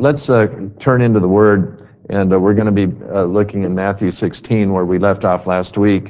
let's turn into the Word, and we're going to be looking in Matthew 16, where we left off last week.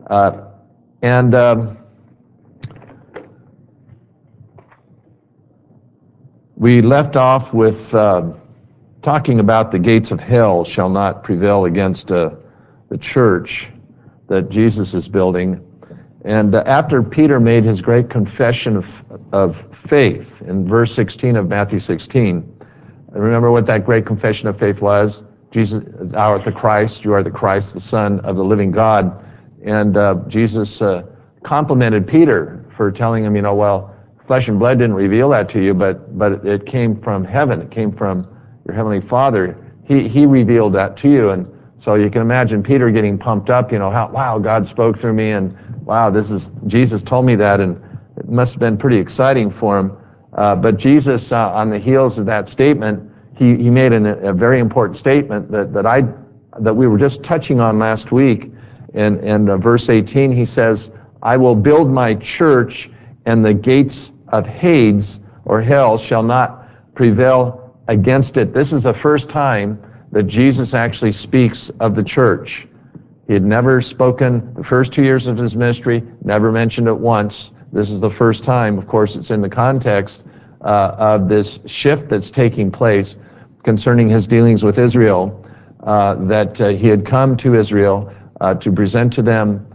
We left off with talking about the gates of hell shall not prevail against the church that Jesus is building. And after Peter made his great confession of faith in verse 16 of Matthew 16, remember what that great confession of faith was? Jesus, thou art the Christ, you are the Christ, the Son of the living God. And Jesus complimented Peter for telling him, well, flesh and blood didn't reveal that to you, but it came from heaven. It came from your heavenly Father. He revealed that to you. And so you can imagine Peter getting pumped up, how, wow, God spoke through me, and wow, Jesus told me that, and it must have been pretty exciting for him. But Jesus, on the heels of that statement, he made a very important statement that we were just touching on last week. In verse 18, he says, I will build my church, and the gates of Hades, or hell, shall not prevail against it. This is the first time that Jesus actually speaks of the church. He had never spoken the first 2 years of his ministry, never mentioned it once. This is the first time. Of course, it's in the context of this shift that's taking place concerning his dealings with Israel, that he had come to Israel to present to them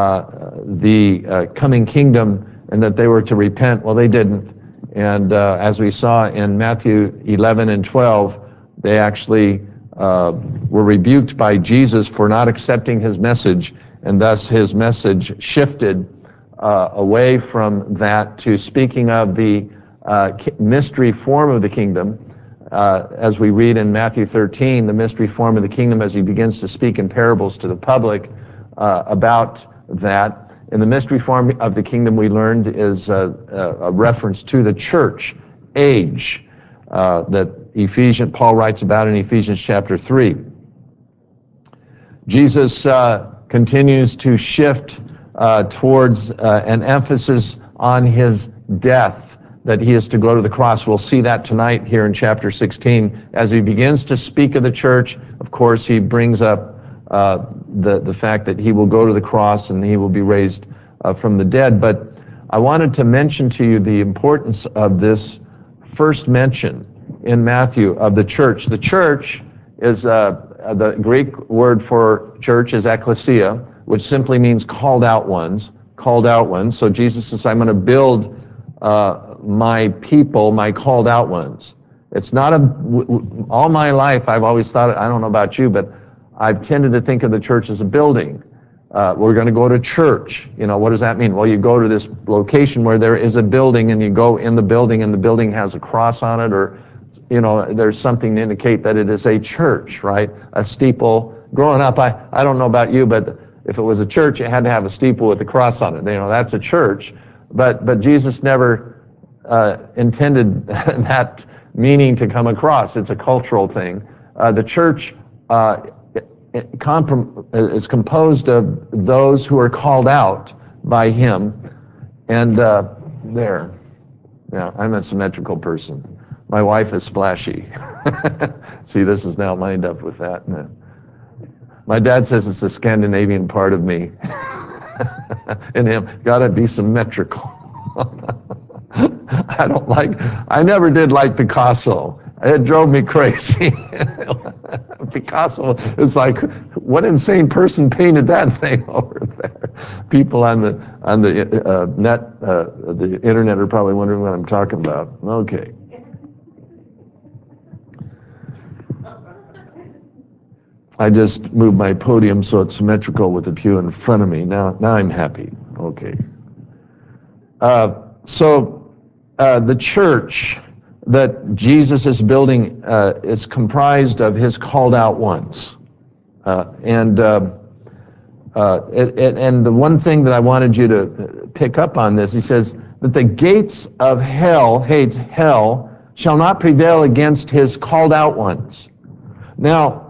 the coming kingdom, and that they were to repent. Well, they didn't. And as we saw in Matthew 11 and 12, they actually were rebuked by Jesus for not accepting his message, and thus his message shifted away from that to speaking of the mystery form of the kingdom. As we read in Matthew 13, the mystery form of the kingdom, as he begins to speak in parables to the public about that. In the mystery form of the kingdom, we learned is a reference to the church age that Paul writes about in Ephesians chapter 3. Jesus continues to shift towards an emphasis on his death, that he is to go to the cross. We'll see that tonight here in chapter 16. As he begins to speak of the church, of course, he brings up the fact that he will go to the cross and he will be raised from the dead. But I wanted to mention to you the importance of this first mention in Matthew of the church. The church is, the Greek word for church is ekklesia, which simply means called out ones, called out ones. So Jesus says, I'm going to build my people, my called out ones. It's not all my life I've always thought, I don't know about you, but I've tended to think of the church as a building. We're going to go to church. What does that mean? Well, you go to this location where there is a building, and you go in the building, and the building has a cross on it, or there's something to indicate that it is a church, right? A steeple. Growing up, I don't know about you, but if it was a church, it had to have a steeple with a cross on it. That's a church. But Jesus never intended that meaning to come across. It's a cultural thing. The church is composed of those who are called out by him. And I'm a symmetrical person. My wife is splashy. See, this is now lined up with that. No. My dad says it's the Scandinavian part of me. In him, gotta be symmetrical. I never did like Picasso. It drove me crazy. Picasso, it's like, what insane person painted that thing over there? People on the net, the internet are probably wondering what I'm talking about. Okay. I just moved my podium so it's symmetrical with the pew in front of me. Now I'm happy. Okay. So the church that Jesus is building is comprised of his called out ones. And the one thing that I wanted you to pick up on this, he says that the gates of hell, Hades, hell, shall not prevail against his called out ones. Now,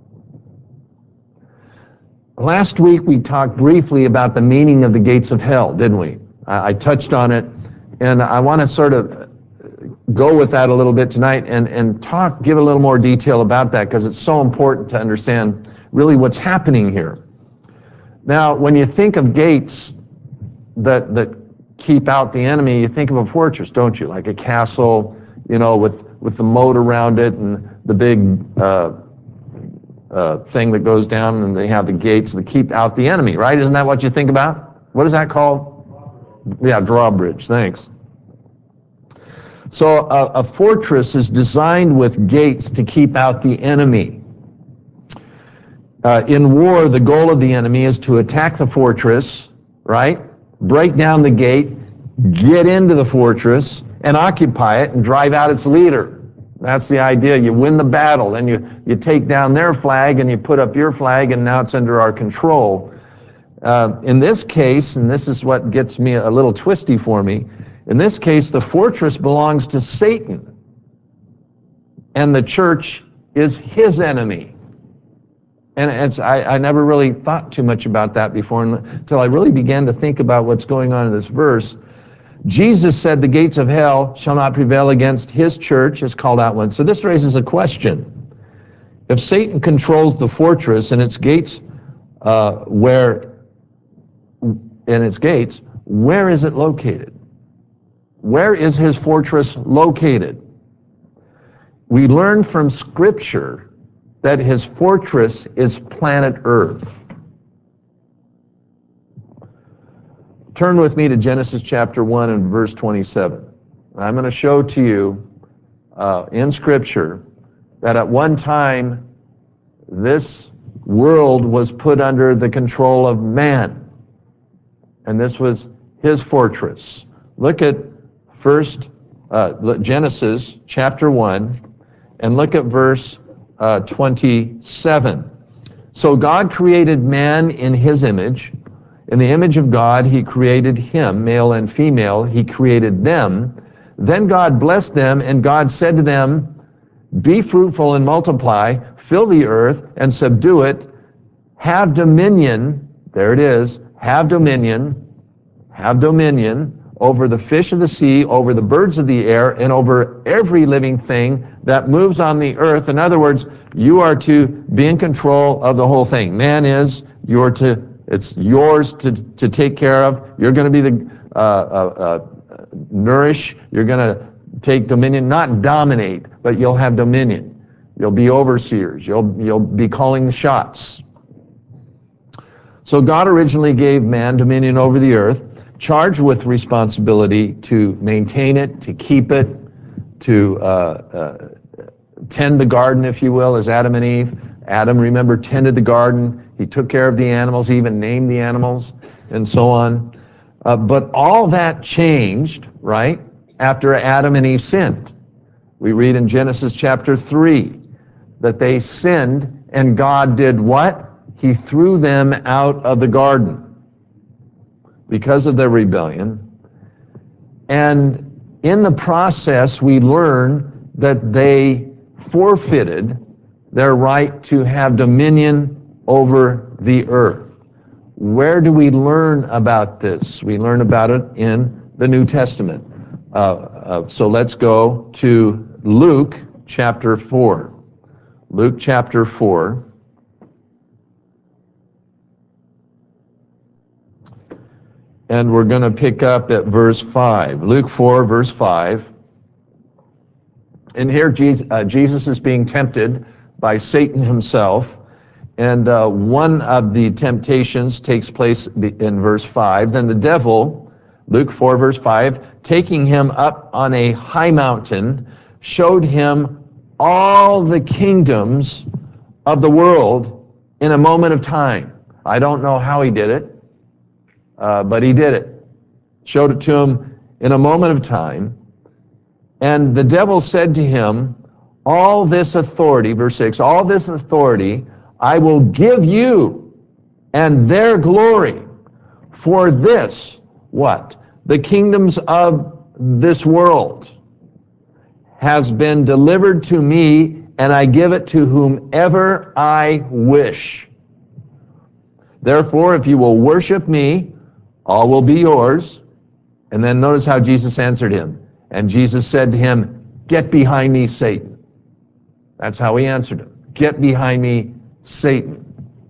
last week we talked briefly about the meaning of the gates of hell, didn't we? I touched on it, and I want to sort of go with that a little bit tonight and give a little more detail about that, because it's so important to understand really what's happening here. Now, when you think of gates that keep out the enemy, you think of a fortress, don't you? Like a castle, with the moat around it and the big thing that goes down, and they have the gates that keep out the enemy, right? Isn't that what you think about? What is that called? Yeah, drawbridge, thanks. So a fortress is designed with gates to keep out the enemy. In war, the goal of the enemy is to attack the fortress, right? Break down the gate, get into the fortress, and occupy it and drive out its leader. That's the idea. You win the battle, and you take down their flag, and you put up your flag, and now it's under our control. In this case, and this is what gets me a little twisty for me, in this case, the fortress belongs to Satan, and the church is his enemy. And I never really thought too much about that before until I really began to think about what's going on in this verse. Jesus said the gates of hell shall not prevail against his church, his called out one. So this raises a question. If Satan controls the fortress and its gates, where is it located? Where is his fortress located? We learn from Scripture that his fortress is planet Earth. Turn with me to Genesis chapter 1 and verse 27. I'm going to show to you in Scripture that at one time this world was put under the control of man, and this was his fortress. Look at Genesis chapter 1 and look at verse 27. So God created man in his image. In the image of God, he created him, male and female, he created them. Then God blessed them, and God said to them, be fruitful and multiply, fill the earth and subdue it, have dominion, there it is, have dominion over the fish of the sea, over the birds of the air, and over every living thing that moves on the earth. In other words, you are to be in control of the whole thing. Man is, it's yours to take care of. You're going to be the nourish. You're going to take dominion, not dominate, but you'll have dominion. You'll be overseers. You'll be calling the shots. So God originally gave man dominion over the earth, charged with responsibility to maintain it, to keep it, to tend the garden, if you will, as Adam and Eve. Adam, remember, tended the garden. He took care of the animals. He even named the animals and so on. But all that changed, right, after Adam and Eve sinned. We read in Genesis chapter 3 that they sinned, and God did what? He threw them out of the garden because of their rebellion. And in the process, we learn that they forfeited their right to have dominion over the earth. Where do we learn about this? We learn about it in the New Testament. So let's go to Luke chapter 4. Luke chapter 4. And we're going to pick up at verse 5. Luke 4, verse 5. And here Jesus is being tempted by Satan himself. And one of the temptations takes place in verse 5. Then the devil, Luke 4, verse 5, taking him up on a high mountain, showed him all the kingdoms of the world in a moment of time. I don't know how he did it. But he did it. Showed it to him in a moment of time. And the devil said to him, all this authority, verse 6, all this authority I will give you and their glory. For this, what? The kingdoms of this world has been delivered to me, and I give it to whomever I wish. Therefore, if you will worship me, all will be yours. And then notice how Jesus answered him. And Jesus said to him, "Get behind me, Satan." That's how he answered him. "Get behind me, Satan."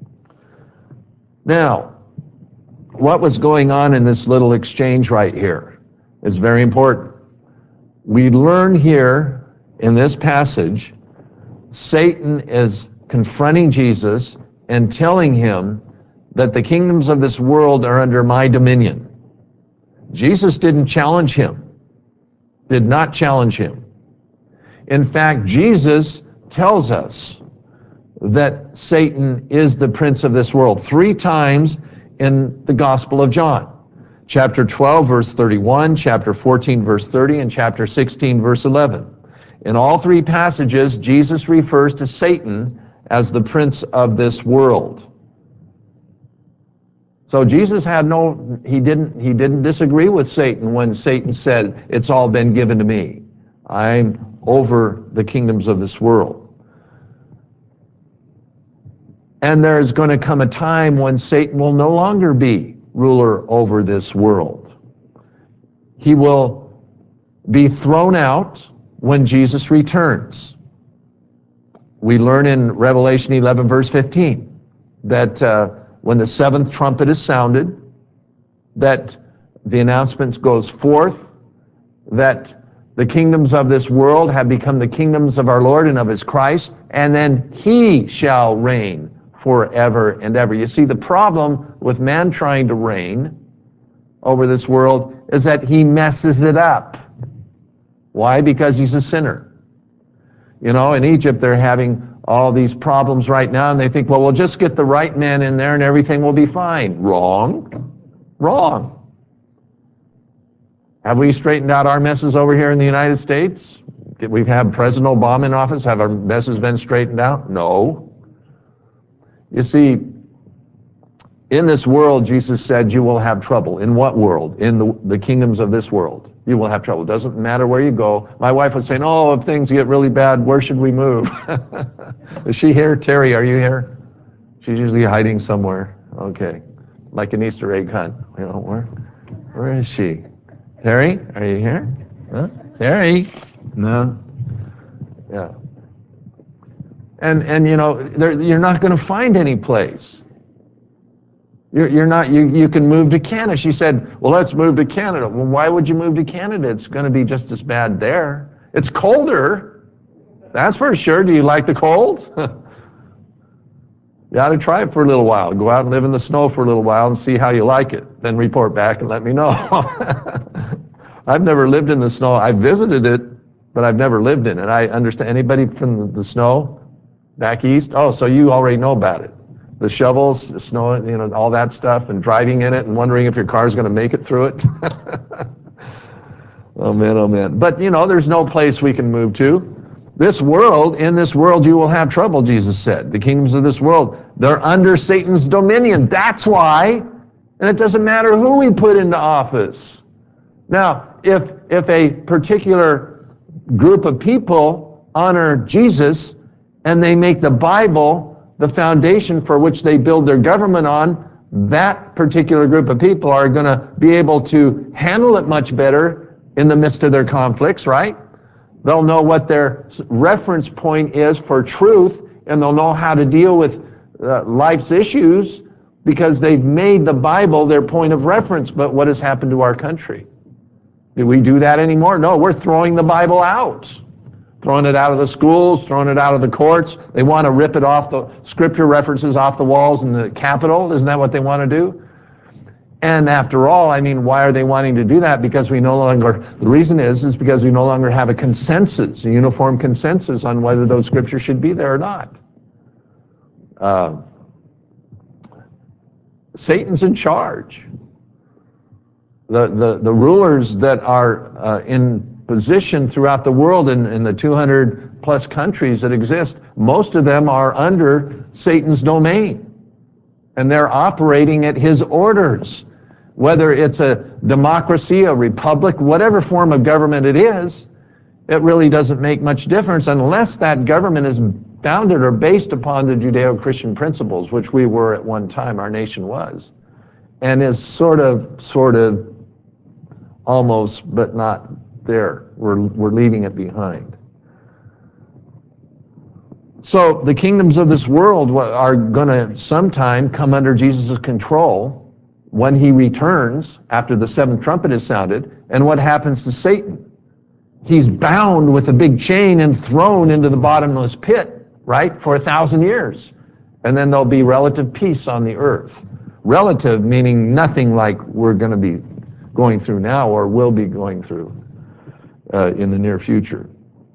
Now, what was going on in this little exchange right here is very important. We learn here in this passage, Satan is confronting Jesus and telling him that the kingdoms of this world are under my dominion. Jesus didn't challenge him, did not challenge him. In fact, Jesus tells us that Satan is the prince of this world 3 times in the Gospel of John. Chapter 12, verse 31, chapter 14, verse 30, and chapter 16, verse 11. In all 3 passages, Jesus refers to Satan as the prince of this world. So Jesus he didn't disagree with Satan when Satan said, "It's all been given to me. I'm over the kingdoms of this world." And there's going to come a time when Satan will no longer be ruler over this world. He will be thrown out when Jesus returns. We learn in Revelation 11, verse 15, that when the 7th trumpet is sounded, that the announcement goes forth that the kingdoms of this world have become the kingdoms of our Lord and of his Christ, and then he shall reign forever and ever. You see, the problem with man trying to reign over this world is that he messes it up. Why? Because he's a sinner. You know, in Egypt, they're having all these problems right now, and they think, well, we'll just get the right man in there and everything will be fine. Wrong. Wrong. Have we straightened out our messes over here in the United States? We've had President Obama in office. Have our messes been straightened out? No. You see, in this world, Jesus said, you will have trouble. In what world? In the kingdoms of this world. You will have trouble. It doesn't matter where you go. My wife was saying, oh, if things get really bad, where should we move? Is she here? Terry, are you here? She's usually hiding somewhere. Okay. Like an Easter egg hunt. You know, where is she? Terry, are you here? Huh? Terry? No. Yeah. And you know, you're not going to find any place. You're not. You can move to Canada. She said, well, let's move to Canada. Well, why would you move to Canada? It's going to be just as bad there. It's colder. That's for sure. Do you like the cold? You ought to try it for a little while. Go out and live in the snow for a little while and see how you like it. Then report back and let me know. I've never lived in the snow. I visited it, but I've never lived in it. I understand. Anybody from the snow back east? Oh, so you already know about it. The shovels, the snow, you know, all that stuff, and driving in it and wondering if your car's going to make it through it. Oh man, oh man. But you know, there's no place we can move to. This world, in this world you will have trouble, Jesus said. The kingdoms of this world, they're under Satan's dominion. That's why. And it doesn't matter who we put into office. Now, if a particular group of people honor Jesus and they make the Bible the foundation for which they build their government on, that particular group of people are going to be able to handle it much better in the midst of their conflicts, right? They'll know what their reference point is for truth, and they'll know how to deal with life's issues because they've made the Bible their point of reference. But what has happened to our country? Do we do that anymore? No, we're throwing the Bible out. Throwing it out of the schools, throwing it out of the courts. They want to rip it off the scripture references off the walls in the Capitol. Isn't that what they want to do? And after all, I mean, why are they wanting to do that? Because we no longer, the reason is because we no longer have a consensus, a uniform consensus on whether those scriptures should be there or not. Satan's in charge. The rulers that are in position throughout the world in the 200 plus countries that exist, most of them are under Satan's domain. And they're operating at his orders. Whether it's a democracy, a republic, whatever form of government it is, it really doesn't make much difference unless that government is founded or based upon the Judeo-Christian principles, which we were at one time, our nation was, and is sort of, almost, but not there. We're leaving it behind. So the kingdoms of this world are going to sometime come under Jesus' control when he returns after the seventh trumpet is sounded. And what happens to Satan? He's bound with a big chain and thrown into the bottomless pit, right, for 1,000 years. And then there'll be relative peace on the earth. Relative meaning nothing like we're going to be going through now or will be going through in the near future.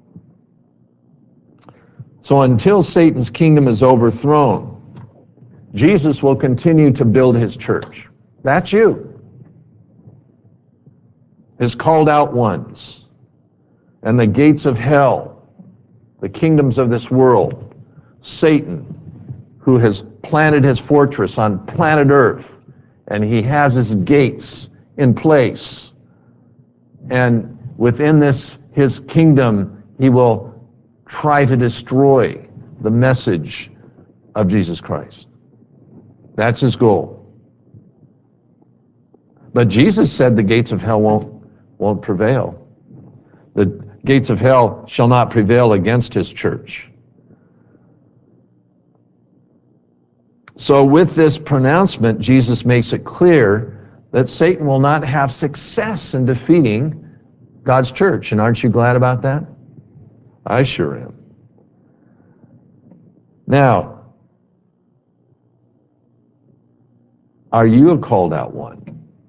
So until Satan's kingdom is overthrown, Jesus will continue to build his church. That's you. His called out ones. And the gates of hell, the kingdoms of this world, Satan, who has planted his fortress on planet Earth, and he has his gates in place. And within his kingdom, he will try to destroy the message of Jesus Christ. That's his goal. But Jesus said the gates of hell won't prevail. The gates of hell shall not prevail against his church. So with this pronouncement, Jesus makes it clear that Satan will not have success in defeating God's church. And aren't you glad about that? I sure am. Now, are you a called out one?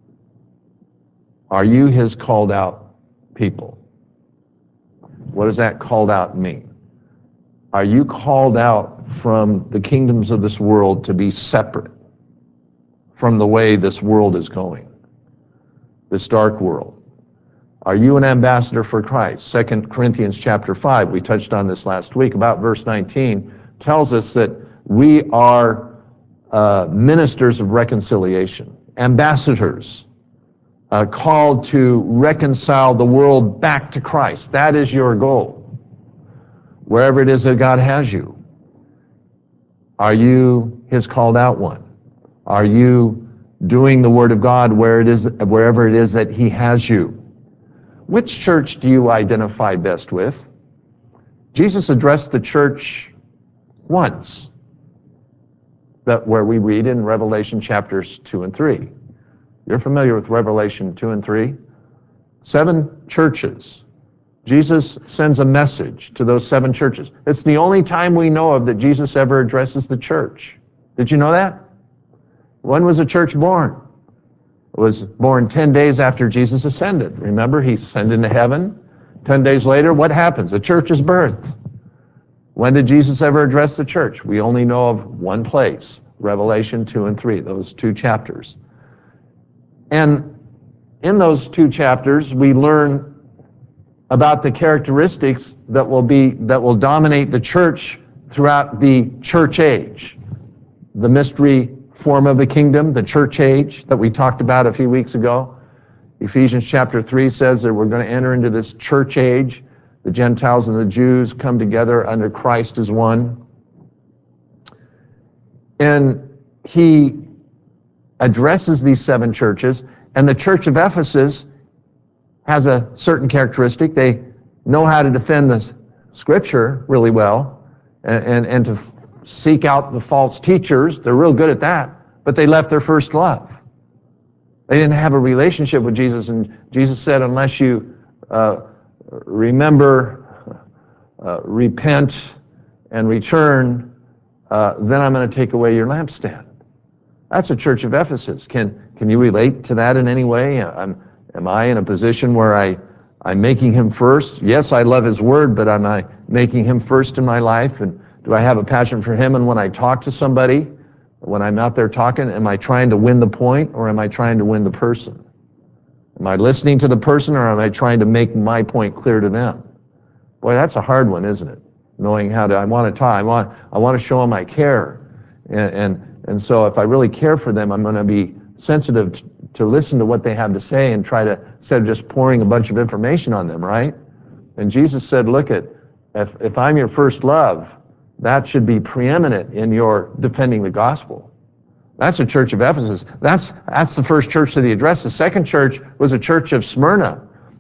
Are you his called out people? What does that called out mean? Are you called out from the kingdoms of this world to be separate from the way this world is going, this dark world? Are you an ambassador for Christ? 2 Corinthians chapter 5, we touched on this last week, about verse 19, tells us that we are ministers of reconciliation, ambassadors, called to reconcile the world back to Christ. That is your goal, wherever it is that God has you. Are you his called out one? Are you doing the word of God wherever it is that he has you? Which church do you identify best with? Jesus addressed the church once, where we read in Revelation chapters 2 and 3. You're familiar with Revelation 2 and 3? 7 churches. Jesus sends a message to those 7 churches. It's the only time we know of that Jesus ever addresses the church. Did you know that? When was the church born? It was born 10 days after Jesus ascended. Remember, he ascended into heaven. 10 days later, what happens? The church is birthed. When did Jesus ever address the church? We only know of one place, Revelation 2 and 3, those 2 chapters. And in those 2 chapters, we learn about the characteristics that will dominate the church throughout the church age. The mystery form of the kingdom, the church age that we talked about a few weeks ago. Ephesians chapter 3 says that we're going to enter into this church age. The Gentiles and the Jews come together under Christ as one. And he addresses these 7 churches, and the church of Ephesus has a certain characteristic. They know how to defend the scripture really well and to seek out the false teachers. They're real good at that, but they left their first love. They didn't have a relationship with Jesus, and Jesus said, unless you remember, repent, and return, then I'm going to take away your lampstand. That's the church of Ephesus. Can you relate to that in any way? Am I in a position where I'm making him first? Yes, I love his word, but am I making him first in my life? And do I have a passion for him? And when I talk to somebody, when I'm out there talking, am I trying to win the point, or am I trying to win the person? Am I listening to the person, or am I trying to make my point clear to them? Boy, that's a hard one, isn't it? Knowing how to, I want to talk, I want to show them I care. And so if I really care for them, I'm going to be sensitive to listen to what they have to say and try to, instead of just pouring a bunch of information on them, right? And Jesus said, look, if I'm your first love, that should be preeminent in your defending the gospel. That's the church of Ephesus. That's the first church that he addressed. The second church was a church of Smyrna.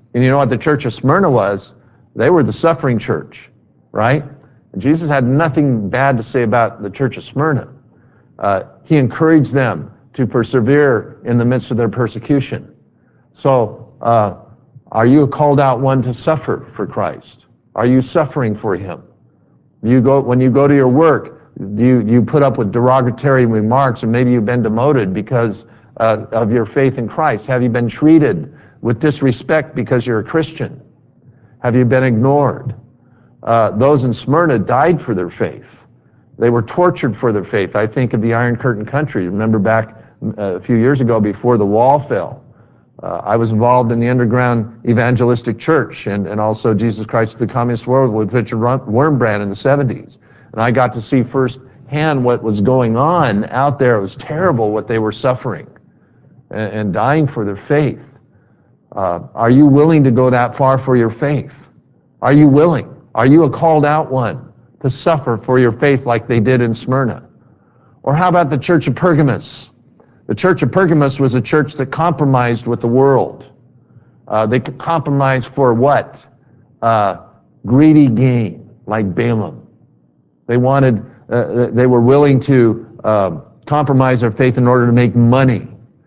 And you know what the church of Smyrna was? They were the suffering church, right? And Jesus had nothing bad to say about the church of Smyrna. He encouraged them to persevere in the midst of their persecution. So, are you a called out one to suffer for Christ? Are you suffering for Him? When you go to your work, do you put up with derogatory remarks, and maybe you've been demoted because of your faith in Christ? Have you been treated with disrespect because you're a Christian? Have you been ignored? Those in Smyrna died for their faith. They were tortured for their faith. I think of the Iron Curtain country. Remember back a few years ago before the wall fell. I was involved in the underground evangelistic church and also Jesus Christ of the Communist World with Richard Wurmbrand in the 70s. And I got to see firsthand what was going on out there. It was terrible what they were suffering and dying for their faith. Are you willing to go that far for your faith? Are you willing? Are you a called out one to suffer for your faith like they did in Smyrna? Or how about the church of Pergamos? The church of Pergamos was a church that compromised with the world. They could compromise for what? Greedy gain, like Balaam. They were willing to compromise their faith in order to make money,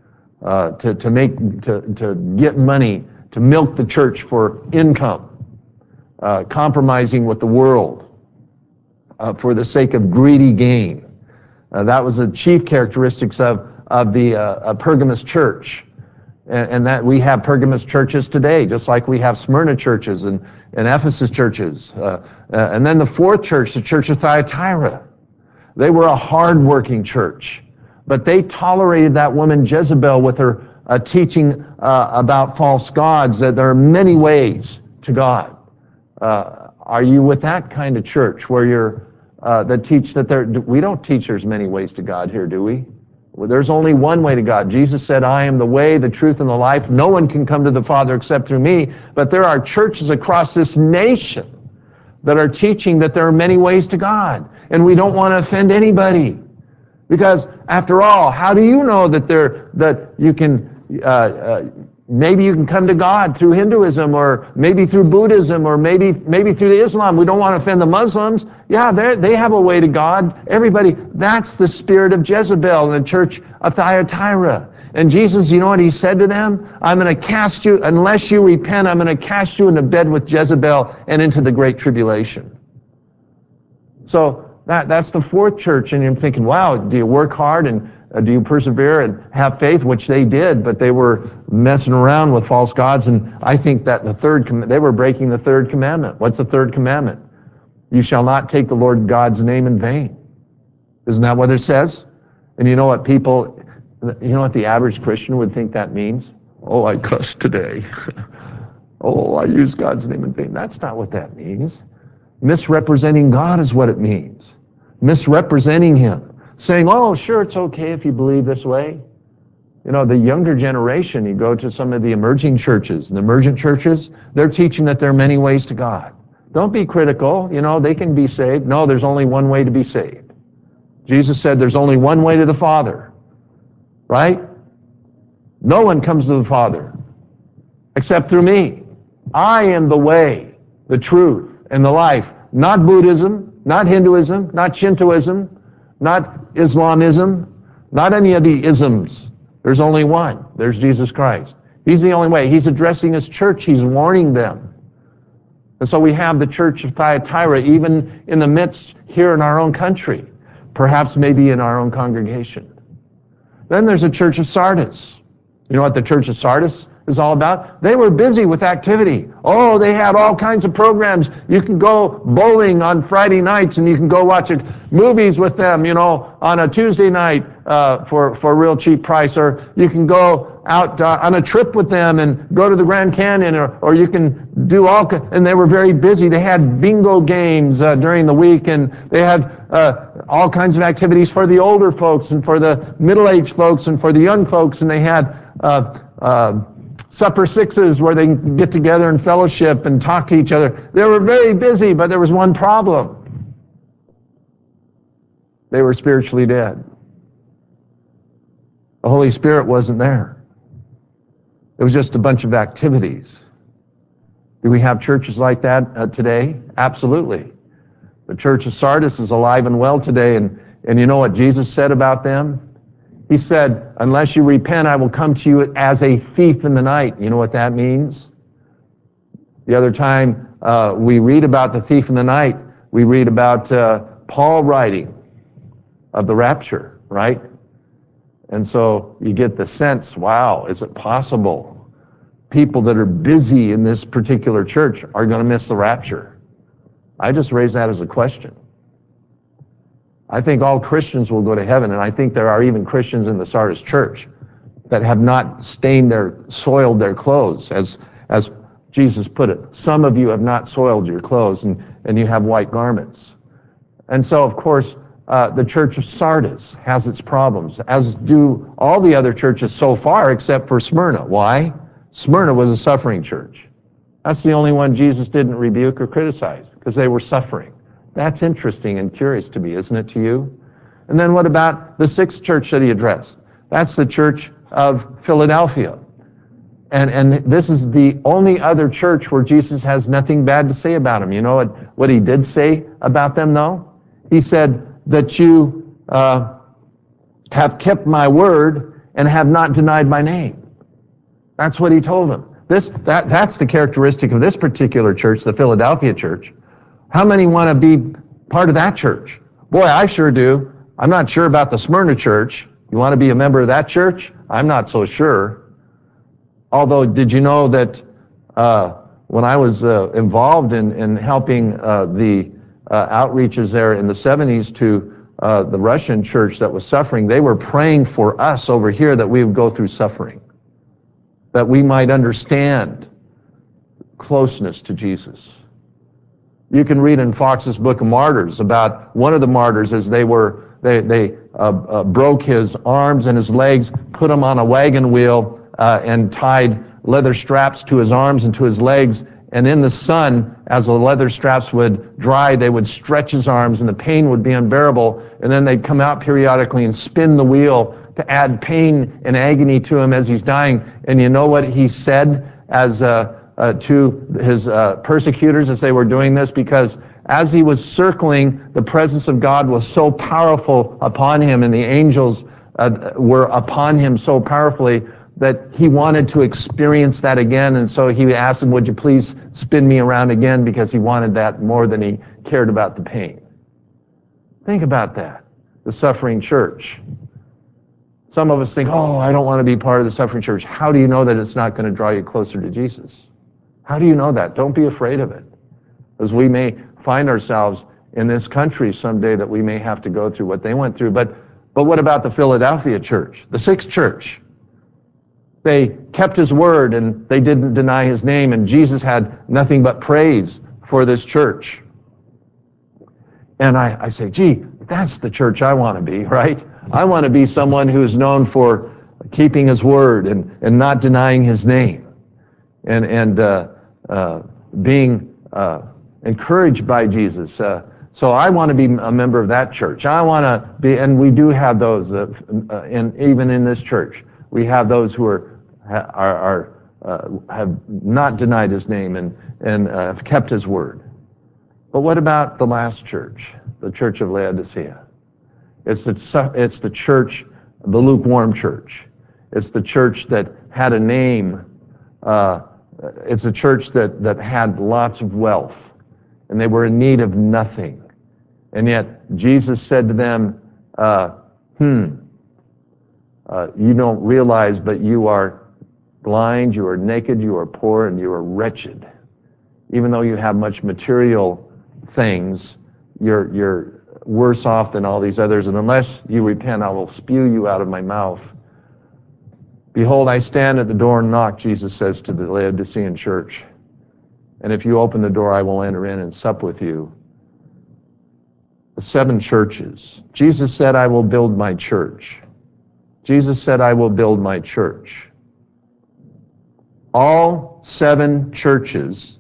to get money, to milk the church for income, compromising with the world for the sake of greedy gain. That was the chief characteristics of the Pergamos church. And that we have Pergamos churches today, just like we have Smyrna churches and Ephesus churches. And then the fourth church, the church of Thyatira. They were a hard-working church, but they tolerated that woman Jezebel with her teaching about false gods, that there are many ways to God. Are you with that kind of church where you're that teach that we don't teach there's many ways to God here, do we? Well, there's only one way to God. Jesus said, I am the way, the truth, and the life. No one can come to the Father except through me. But there are churches across this nation that are teaching that there are many ways to God. And we don't want to offend anybody. Because after all, how do you know that you can maybe you can come to God through Hinduism, or maybe through Buddhism, or maybe through Islam? We don't want to offend the Muslims. Yeah, they have a way to God. Everybody, that's the spirit of Jezebel in the church of Thyatira. And Jesus, you know what He said to them? I'm going to cast you, unless you repent, I'm going to cast you into bed with Jezebel and into the great tribulation. So that's the fourth church, and you're thinking, wow, do you work hard and do you persevere and have faith? Which they did, but they were messing around with false gods. And I think that they were breaking the third commandment. What's the third commandment? You shall not take the Lord God's name in vain. Isn't that what it says? And you know what the average Christian would think that means? Oh, I cussed today. Oh, I used God's name in vain. That's not what that means. Misrepresenting God is what it means. Misrepresenting Him. Saying, oh, sure, it's okay if you believe this way. You know, the younger generation, you go to some of the emerging churches, and the emergent churches, they're teaching that there are many ways to God. Don't be critical. You know, they can be saved. No, there's only one way to be saved. Jesus said there's only one way to the Father. Right? No one comes to the Father except through me. I am the way, the truth, and the life. Not Buddhism, not Hinduism, not Shintoism, not Islamism, not any of the isms. There's only one. There's Jesus Christ. He's the only way. He's addressing His church. He's warning them. And so we have the church of Thyatira even in the midst here in our own country, perhaps maybe in our own congregation. Then there's a church of Sardis. You know what the church of Sardis is all about? They were busy with activity. Oh, they had all kinds of programs. You can go bowling on Friday nights, and you can go watch movies with them, you know, on a Tuesday night for a real cheap price. Or you can go out on a trip with them and go to the Grand Canyon, or you can do and they were very busy. They had bingo games during the week, and they had all kinds of activities for the older folks and for the middle-aged folks and for the young folks, and they had supper sixes where they can get together and fellowship and talk to each other. They were very busy, but there was one problem. They were spiritually dead. The Holy Spirit wasn't there. It was just a bunch of activities. Do we have churches like that today? Absolutely. The church of Sardis is alive and well today, and you know what Jesus said about them? He said, unless you repent, I will come to you as a thief in the night. You know what that means? The other time we read about the thief in the night, we read about Paul writing of the rapture, right? And so you get the sense, wow, is it possible people that are busy in this particular church are going to miss the rapture? I just raise that as a question. I think all Christians will go to heaven, and I think there are even Christians in the Sardis church that have not soiled their clothes, as Jesus put it. Some of you have not soiled your clothes, and you have white garments. And so, of course, the church of Sardis has its problems, as do all the other churches so far, except for Smyrna. Why? Smyrna was a suffering church. That's the only one Jesus didn't rebuke or criticize, because they were suffering. That's interesting and curious to me, isn't it to you? And then what about the sixth church that he addressed? That's the church of Philadelphia. And this is the only other church where Jesus has nothing bad to say about them. You know what he did say about them, though? He said that you have kept my word and have not denied my name. That's what he told them. That's the characteristic of this particular church, the Philadelphia church. How many want to be part of that church? Boy, I sure do. I'm not sure about the Smyrna church. You want to be a member of that church? I'm not so sure. Although, did you know that when I was involved in helping the outreaches there in the 70s to the Russian church that was suffering, they were praying for us over here that we would go through suffering, that we might understand closeness to Jesus. You can read in Fox's Book of Martyrs about one of the martyrs as they broke his arms and his legs, put him on a wagon wheel, and tied leather straps to his arms and to his legs. And in the sun, as the leather straps would dry, they would stretch his arms and the pain would be unbearable. And then they'd come out periodically and spin the wheel to add pain and agony to him as he's dying. And you know what he said as to his persecutors as they were doing this? Because as he was circling, the presence of God was so powerful upon him, and the angels were upon him so powerfully that he wanted to experience that again. And so he asked them, would you please spin me around again, because he wanted that more than he cared about the pain. Think about that. The suffering church. Some of us think, oh, I don't want to be part of the suffering church. How do you know that it's not going to draw you closer to Jesus? How do you know that? Don't be afraid of it. As we may find ourselves in this country someday that we may have to go through what they went through. But what about the Philadelphia church, the sixth church? They kept his word and they didn't deny his name, and Jesus had nothing but praise for this church. And I say, gee, that's the church I want to be, right? I want to be someone who's known for keeping his word and not denying his name, and being encouraged by Jesus. So I want to be a member of that church. I want to be, and we do have those, even in this church, we have those who have not denied his name and have kept his word. But what about the last church, the church of Laodicea? It's the church, the lukewarm church. It's the church that had a name. It's a church that had lots of wealth, and they were in need of nothing. And yet Jesus said to them, you don't realize, but you are blind, you are naked, you are poor, and you are wretched. Even though you have much material things, you're worse off than all these others. And unless you repent, I will spew you out of my mouth. Behold, I stand at the door and knock, Jesus says to the Laodicean church. And if you open the door, I will enter in and sup with you. The 7 churches. Jesus said, I will build my church. Jesus said, I will build my church. All 7 churches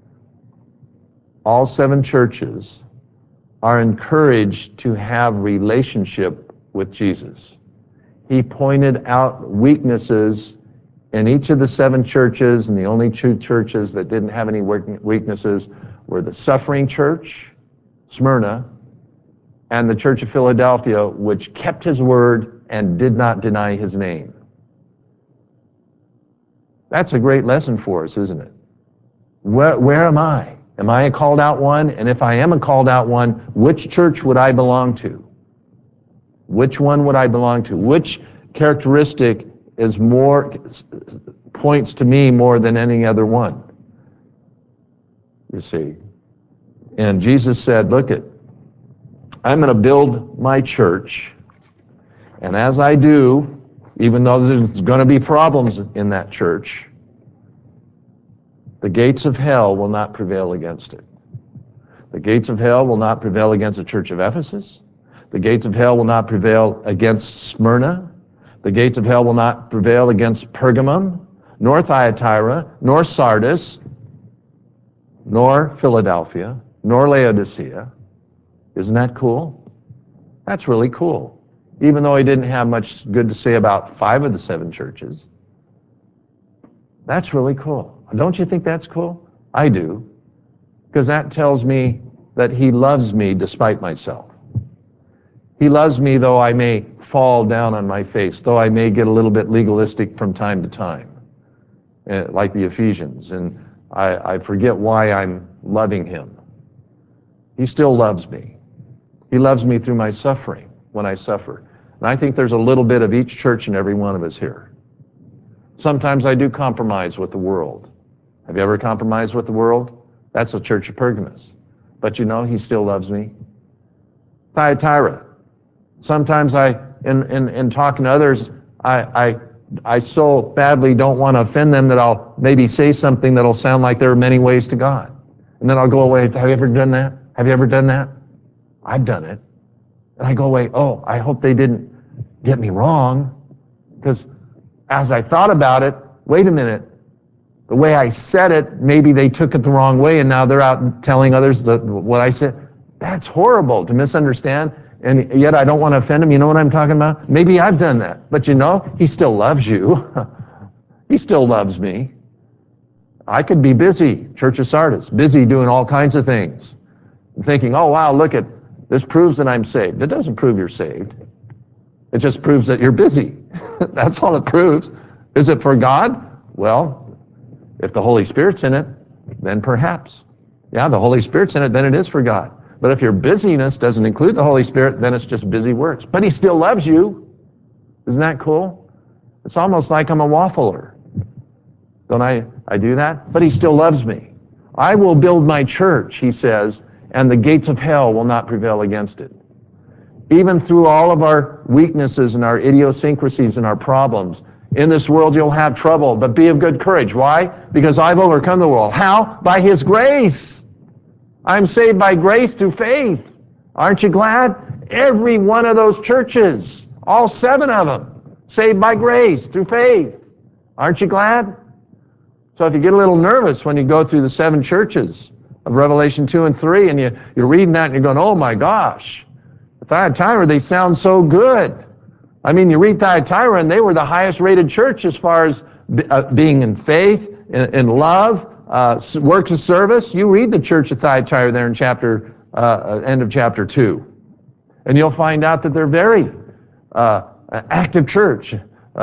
are encouraged to have relationship with Jesus. He pointed out weaknesses And each of the 7 churches, and the only 2 churches that didn't have any weaknesses, were the suffering church, Smyrna, and the Church of Philadelphia, which kept his word and did not deny his name. That's a great lesson for us, isn't it? Where am I? Am I a called out one? And if I am a called out one, which church would I belong to? Which one would I belong to? Which characteristic is more, points to me more than any other one? You see. And Jesus said, look it, I'm going to build my church, and as I do, even though there's going to be problems in that church, the gates of hell will not prevail against it. The gates of hell will not prevail against the church of Ephesus. The gates of hell will not prevail against Smyrna. The gates of hell will not prevail against Pergamum, nor Thyatira, nor Sardis, nor Philadelphia, nor Laodicea. Isn't that cool? That's really cool. Even though he didn't have much good to say about 5 of the 7 churches. That's really cool. Don't you think that's cool? I do. Because that tells me that he loves me despite myself. He loves me though I may fall down on my face, though I may get a little bit legalistic from time to time, like the Ephesians, and I forget why I'm loving him. He still loves me. He loves me through my suffering when I suffer. And I think there's a little bit of each church in every one of us here. Sometimes I do compromise with the world. Have you ever compromised with the world? That's the church of Pergamos. But you know, he still loves me. Thyatira. Sometimes in talking to others, I so badly don't want to offend them that I'll maybe say something that'll sound like there are many ways to God. And then I'll go away, have you ever done that? Have you ever done that? I've done it. And I go away, oh, I hope they didn't get me wrong. Because as I thought about it, wait a minute, the way I said it, maybe they took it the wrong way and now they're out telling others what I said. That's horrible to misunderstand, and yet I don't want to offend them. You know what I'm talking about? Maybe I've done that. But you know, he still loves you. He still loves me. I could be busy, Church of Sardis, busy doing all kinds of things, thinking, oh wow, look at, this proves that I'm saved. It doesn't prove you're saved. It just proves that you're busy. That's all it proves. Is it for God? Well, if the Holy Spirit's in it, then perhaps. Yeah, the Holy Spirit's in it, then it is for God. But if your busyness doesn't include the Holy Spirit, then it's just busy works. But he still loves you. Isn't that cool? It's almost like I'm a waffler. Don't I do that? But he still loves me. I will build my church, he says, and the gates of hell will not prevail against it. Even through all of our weaknesses and our idiosyncrasies and our problems, in this world you'll have trouble, but be of good courage. Why? Because I've overcome the world. How? By his grace. I'm saved by grace through faith. Aren't you glad? Every one of those churches, all 7 of them, saved by grace through faith. Aren't you glad? So if you get a little nervous when you go through the 7 churches of Revelation 2 and 3, and you're reading that and you're going, oh my gosh, Thyatira, they sound so good. I mean, you read Thyatira and they were the highest rated church as far as being in faith, in love, works of service. You read the church of Thyatira there in end of chapter 2. And you'll find out that they're very active church,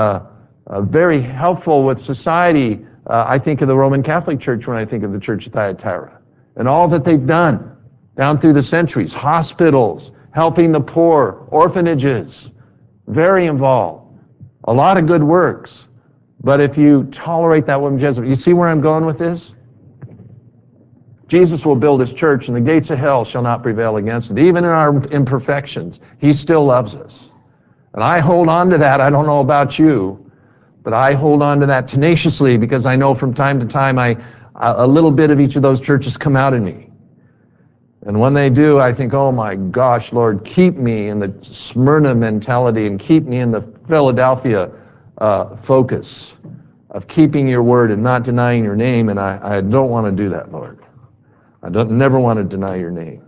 very helpful with society. I think of the Roman Catholic Church when I think of the church of Thyatira. And all that they've done down through the centuries, hospitals, helping the poor, orphanages, very involved. A lot of good works. But if you tolerate that woman Jezebel, you see where I'm going with this? Jesus will build his church and the gates of hell shall not prevail against it. Even in our imperfections, he still loves us. And I hold on to that. I don't know about you, but I hold on to that tenaciously because I know from time to time a little bit of each of those churches come out in me. And when they do, I think, oh my gosh, Lord, keep me in the Smyrna mentality and keep me in the Philadelphia focus of keeping your word and not denying your name. And I don't want to do that, Lord. I never want to deny your name.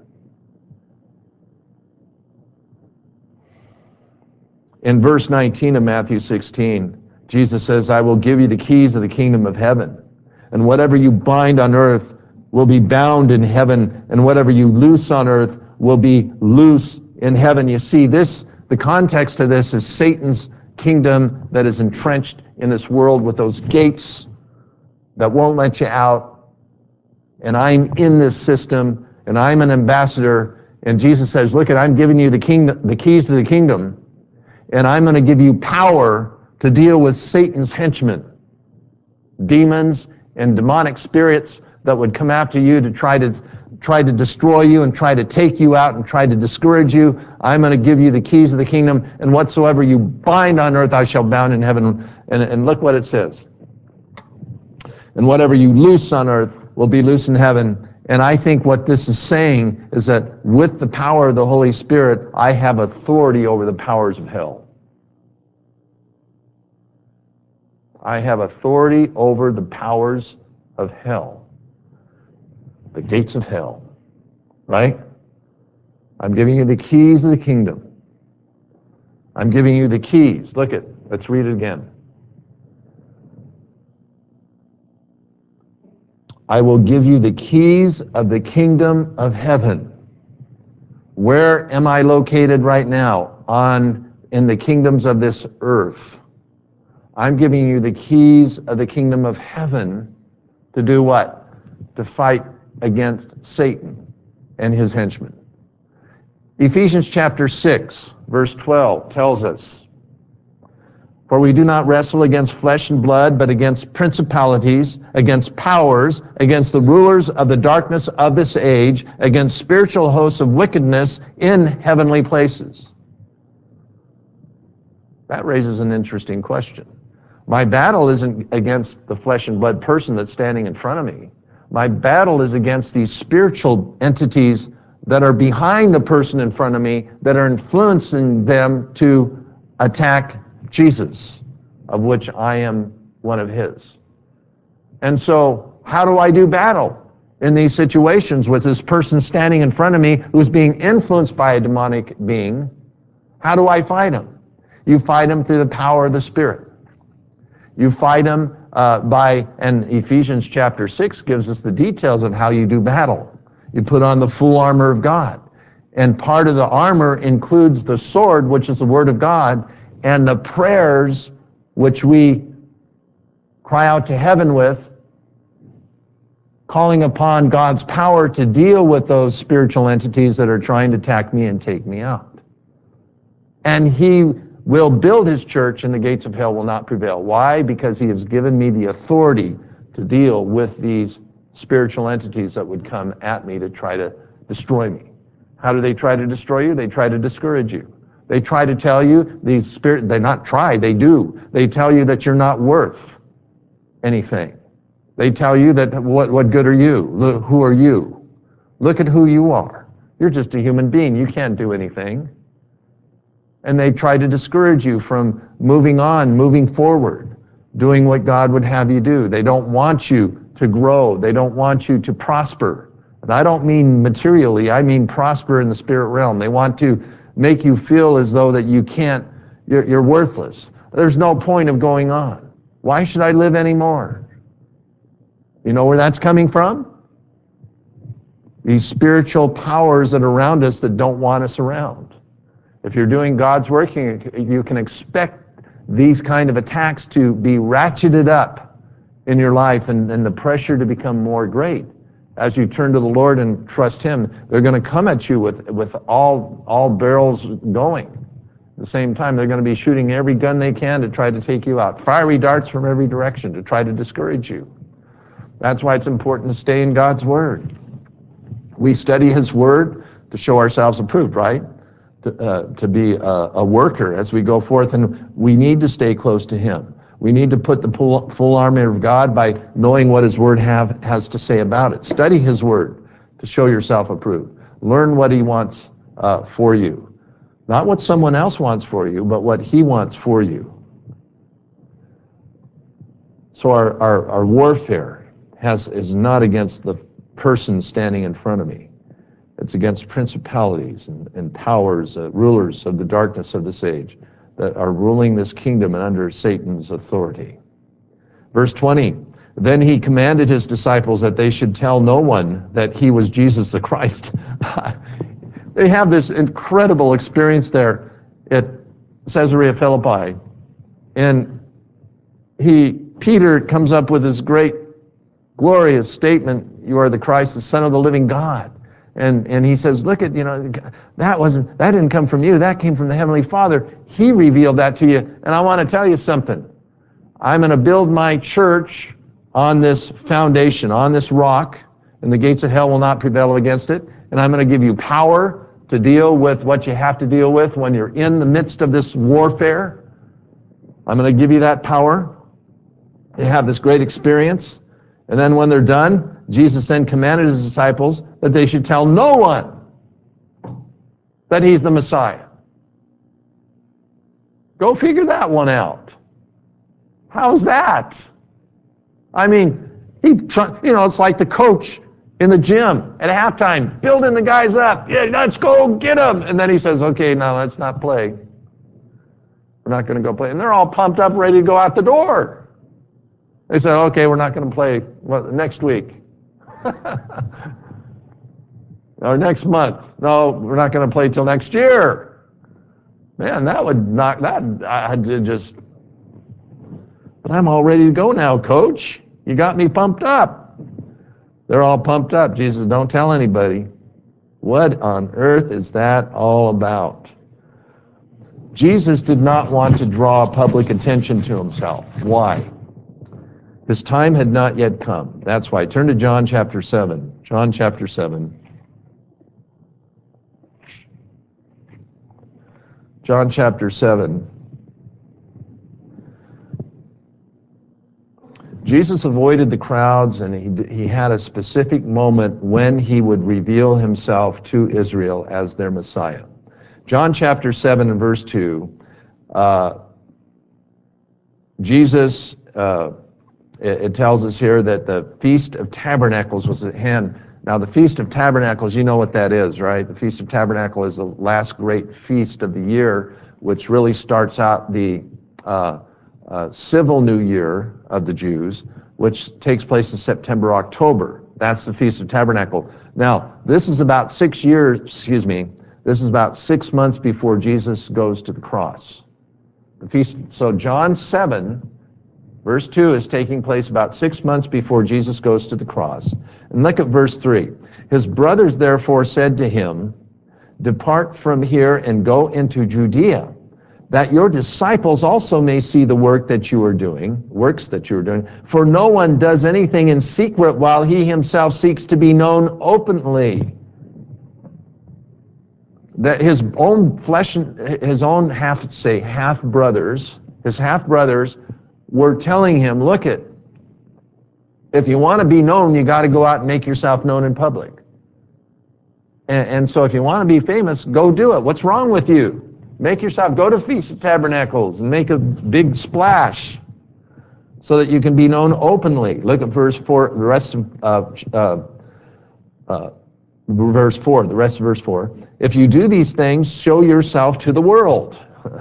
In verse 19 of Matthew 16, Jesus says, I will give you the keys of the kingdom of heaven. And whatever you bind on earth will be bound in heaven, and whatever you loose on earth will be loose in heaven. You see, the context of this is Satan's kingdom that is entrenched in this world with those gates that won't let you out. And I'm in this system, and I'm an ambassador. And Jesus says, look, I'm giving you the keys to the kingdom, and I'm going to give you power to deal with Satan's henchmen, demons and demonic spirits that would come after you to try to destroy you and try to take you out and try to discourage you. I'm going to give you the keys of the kingdom, and whatsoever you bind on earth, I shall bound in heaven. And look what it says. And whatever you loose on earth will be loose in heaven. And I think what this is saying is that with the power of the Holy Spirit, I have authority over the powers of hell. I have authority over the powers of hell. The gates of hell. Right? I'm giving you the keys of the kingdom. I'm giving you the keys. Look at, let's read it again. I will give you the keys of the kingdom of heaven. Where am I located right now? In the kingdoms of this earth. I'm giving you the keys of the kingdom of heaven to do what? To fight against Satan and his henchmen. Ephesians chapter 6, verse 12 tells us, for we do not wrestle against flesh and blood, but against principalities, against powers, against the rulers of the darkness of this age, against spiritual hosts of wickedness in heavenly places. That raises an interesting question. My battle isn't against the flesh and blood person that's standing in front of me. My battle is against these spiritual entities that are behind the person in front of me, that are influencing them to attack Jesus, of which I am one of his. And so, how do I do battle in these situations with this person standing in front of me who's being influenced by a demonic being? How do I fight him? You fight him through the power of the Spirit. You fight him and Ephesians chapter 6 gives us the details of how you do battle. You put on the full armor of God. And part of the armor includes the sword, which is the word of God, and the prayers which we cry out to heaven with, calling upon God's power to deal with those spiritual entities that are trying to attack me and take me out. And he will build his church, and the gates of hell will not prevail. Why? Because he has given me the authority to deal with these spiritual entities that would come at me to try to destroy me. How do they try to destroy you? They try to discourage you. They try to tell you, they not try, they do. They tell you that you're not worth anything. They tell you that what good are you? Look, who are you? Look at who you are. You're just a human being. You can't do anything. And they try to discourage you from moving on, moving forward, doing what God would have you do. They don't want you to grow. They don't want you to prosper. And I don't mean materially, I mean prosper in the spirit realm. They want to make you feel as though that you're worthless. There's no point of going on. Why should I live anymore? You know where that's coming from? These spiritual powers that are around us that don't want us around. If you're doing God's work, you can expect these kind of attacks to be ratcheted up in your life and the pressure to become more great. As you turn to the Lord and trust him, they're going to come at you with all barrels going. At the same time, they're going to be shooting every gun they can to try to take you out. Fiery darts from every direction to try to discourage you. That's why it's important to stay in God's Word. We study his Word to show ourselves approved, right? To be a worker as we go forth, and we need to stay close to him. We need to put the full armor of God by knowing what his word has to say about it. Study his word to show yourself approved. Learn what he wants for you. Not what someone else wants for you, but what he wants for you. So our warfare is not against the person standing in front of me. It's against principalities and powers, rulers of the darkness of this age. that are ruling this kingdom and under Satan's authority. Verse 20, then he commanded his disciples that they should tell no one that he was Jesus the Christ. They have this incredible experience there at Caesarea Philippi. And Peter comes up with this great, glorious statement, you are the Christ, the Son of the living God. And he says, look at, that didn't come from you, that came from the Heavenly Father. He revealed that to you. And I want to tell you something. I'm going to build my church on this foundation, on this rock, and the gates of hell will not prevail against it. And I'm going to give you power to deal with what you have to deal with when you're in the midst of this warfare. I'm going to give you that power. They have this great experience. And then when they're done, Jesus then commanded his disciples that they should tell no one that he's the Messiah. Go figure that one out. How's that? I mean, it's like the coach in the gym at halftime, building the guys up. Yeah, let's go get them. And then he says, okay, now let's not play. We're not going to go play. And they're all pumped up, ready to go out the door. They said, okay, we're not going to play next week. Or next month. No, we're not going to play till next year. Man, that would knock that. I did just. But I'm all ready to go now, coach. You got me pumped up. They're all pumped up. Jesus, don't tell anybody. What on earth is that all about? Jesus did not want to draw public attention to himself. Why? His time had not yet come. That's why. Turn to John chapter 7. John chapter 7. John chapter 7. Jesus avoided the crowds, and he had a specific moment when he would reveal himself to Israel as their Messiah. John chapter 7 and verse 2, Jesus, it tells us here that the Feast of Tabernacles was at hand. Now, the Feast of Tabernacles, you know what that is, right? The Feast of Tabernacles is the last great feast of the year, which really starts out the civil New Year of the Jews, which takes place in September, October. That's the Feast of Tabernacle. Now, this is about 6 months before Jesus goes to the cross. The feast. So John 7, verse 2 is taking place about 6 months before Jesus goes to the cross. And look at verse 3. His brothers therefore said to him, depart from here and go into Judea, that your disciples also may see the works that you are doing. For no one does anything in secret while he himself seeks to be known openly. That his own flesh, his own half brothers were telling him, look it, if you want to be known, you got to go out and make yourself known in public. And so if you want to be famous, go do it. What's wrong with you? Go to Feast of Tabernacles and make a big splash so that you can be known openly. Look at verse 4, the rest of verse 4. If you do these things, show yourself to the world.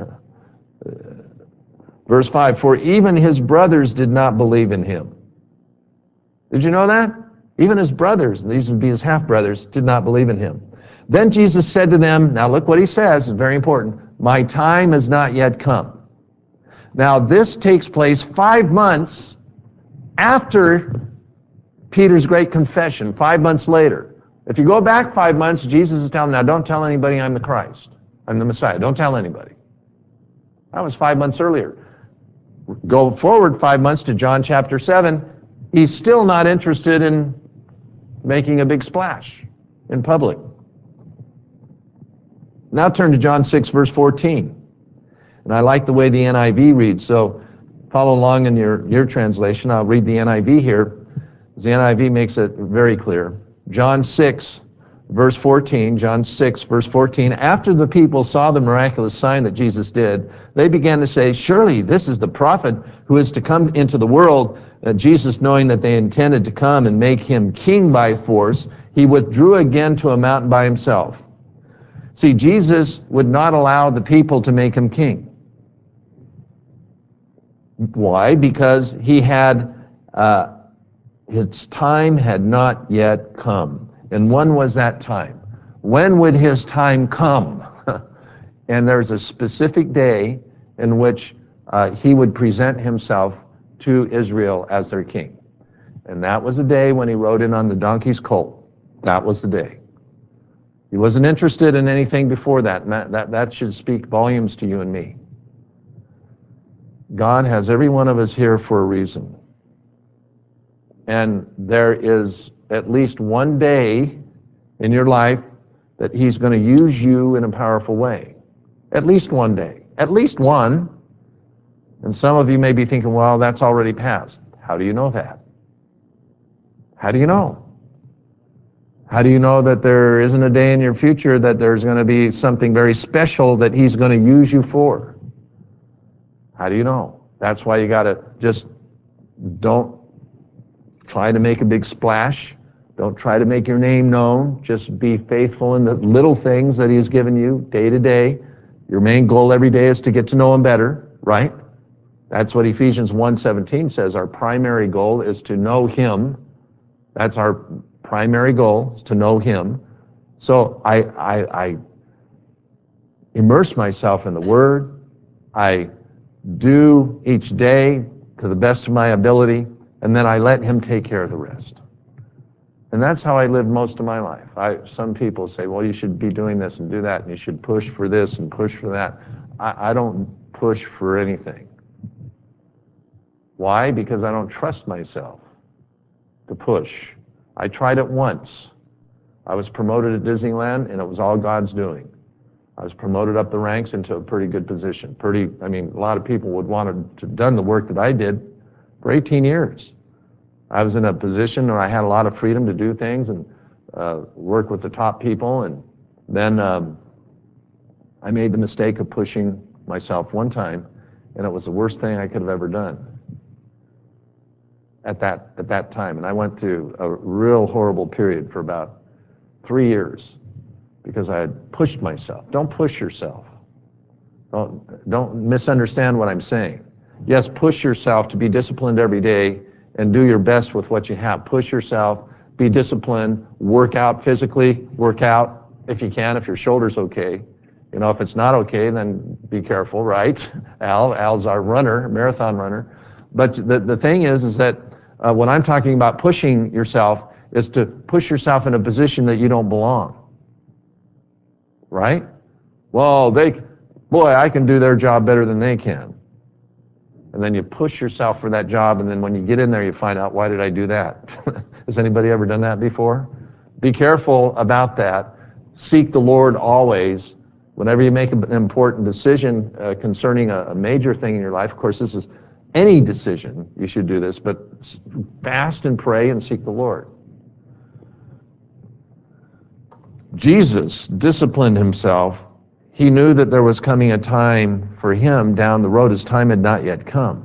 Verse 5, for even his brothers did not believe in him. Did you know that? Even his brothers, these would be his half-brothers, did not believe in him. Then Jesus said to them, now look what he says, it's very important, my time has not yet come. Now this takes place 5 months after Peter's great confession, 5 months later. If you go back 5 months, Jesus is telling them, now don't tell anybody I'm the Christ. I'm the Messiah. Don't tell anybody. That was 5 months earlier. Go forward 5 months to John chapter 7. He's still not interested in making a big splash in public. Now turn to John 6, verse 14. And I like the way the NIV reads, so follow along in your translation. I'll read the NIV here, because the NIV makes it very clear. John 6, verse 14, John 6, verse 14, after the people saw the miraculous sign that Jesus did, they began to say, surely this is the prophet who is to come into the world. Jesus, knowing that they intended to come and make him king by force, he withdrew again to a mountain by himself. See, Jesus would not allow the people to make him king. Why? Because he had, his time had not yet come. And when was that time? When would his time come? And there's a specific day in which he would present himself to Israel as their king. And that was the day when he rode in on the donkey's colt. That was the day. He wasn't interested in anything before that, and that should speak volumes to you and me. God has every one of us here for a reason. And there is at least one day in your life that he's going to use you in a powerful way. At least one day. At least one. And some of you may be thinking, well, that's already passed. How do you know that? How do you know? How do you know that there isn't a day in your future that there's going to be something very special that he's going to use you for? How do you know? That's why you got to just don't try to make a big splash. Don't try to make your name known. Just be faithful in the little things that he's given you day to day. Your main goal every day is to get to know him better, right? That's what Ephesians 1:17 says. Our primary goal is to know him. That's our primary goal, is to know him. So I immerse myself in the Word. I do each day to the best of my ability, and then I let him take care of the rest. And that's how I lived most of my life. Some people say, well, you should be doing this and do that, and you should push for this and push for that. I don't push for anything. Why? Because I don't trust myself to push. I tried it once. I was promoted at Disneyland, and it was all God's doing. I was promoted up the ranks into a pretty good position. A lot of people would want to have done the work that I did for 18 years. I was in a position where I had a lot of freedom to do things and work with the top people, and then I made the mistake of pushing myself one time, and it was the worst thing I could have ever done at that time. And I went through a real horrible period for about 3 years because I had pushed myself. Don't push yourself. Don't misunderstand what I'm saying. Yes, push yourself to be disciplined every day and do your best with what you have. Push yourself, be disciplined, work out physically, work out if you can, if your shoulder's okay. You know, if it's not okay, then be careful, right? Al's our runner, marathon runner. But the thing is that when I'm talking about pushing yourself, is to push yourself in a position that you don't belong. Right? Well, I can do their job better than they can. And then you push yourself for that job, and then when you get in there, you find out, why did I do that? Has anybody ever done that before? Be careful about that. Seek the Lord always. Whenever you make an important decision concerning a major thing in your life, of course, this is any decision, you should do this, but fast and pray and seek the Lord. Jesus disciplined himself. He knew that there was coming a time for him down the road. His time had not yet come.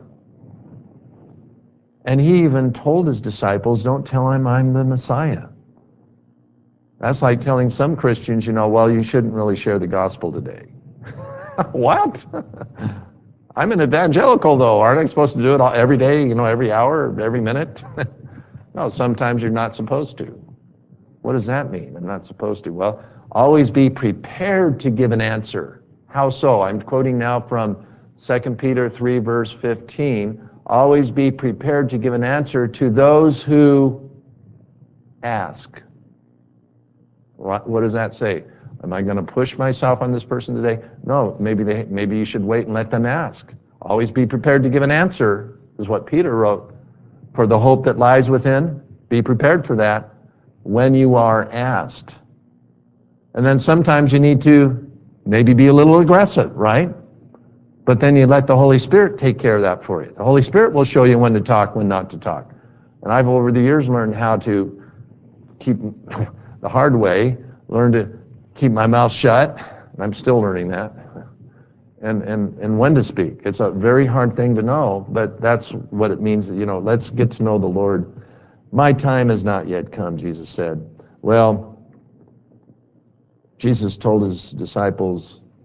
And he even told his disciples, don't tell him I'm the Messiah. That's like telling some Christians, well, you shouldn't really share the gospel today. What? I'm an evangelical, though. Aren't I supposed to do it every day, every hour, every minute? No, sometimes you're not supposed to. What does that mean? I'm not supposed to. Well, always be prepared to give an answer. How so? I'm quoting now from 2 Peter 3, verse 15. Always be prepared to give an answer to those who ask. What does that say? Am I going to push myself on this person today? No, maybe you should wait and let them ask. Always be prepared to give an answer, is what Peter wrote. For the hope that lies within, be prepared for that when you are asked. And then sometimes you need to maybe be a little aggressive, right? But then you let the Holy Spirit take care of that for you. The Holy Spirit will show you when to talk, when not to talk. And I've over the years learned how to keep the hard way, learn to keep my mouth shut, and I'm still learning that, and when to speak. It's a very hard thing to know, but that's what it means. Let's get to know the Lord. My time has not yet come, Jesus said. Well, Jesus told his disciples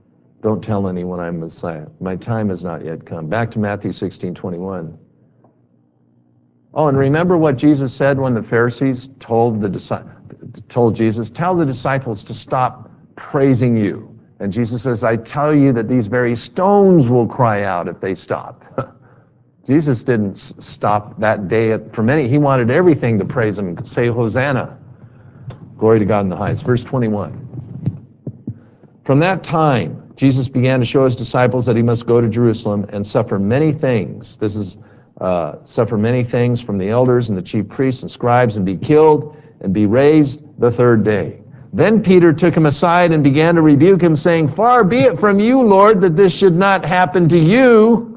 Don't tell anyone I'm Messiah. My time has not yet come. Back to Matthew 16:21. Oh, and remember what Jesus said when the Pharisees told Jesus, tell the disciples to stop praising you. And Jesus says, I tell you that these very stones will cry out if they stop. Jesus didn't stop that day for many. He wanted everything to praise him and say, Hosanna. Glory to God in the highest. Verse 21. From that time, Jesus began to show his disciples that he must go to Jerusalem and suffer many things. This is suffer many things from the elders and the chief priests and scribes and be killed and be raised the third day. Then Peter took him aside and began to rebuke him, saying, far be it from you, Lord, that this should not happen to you.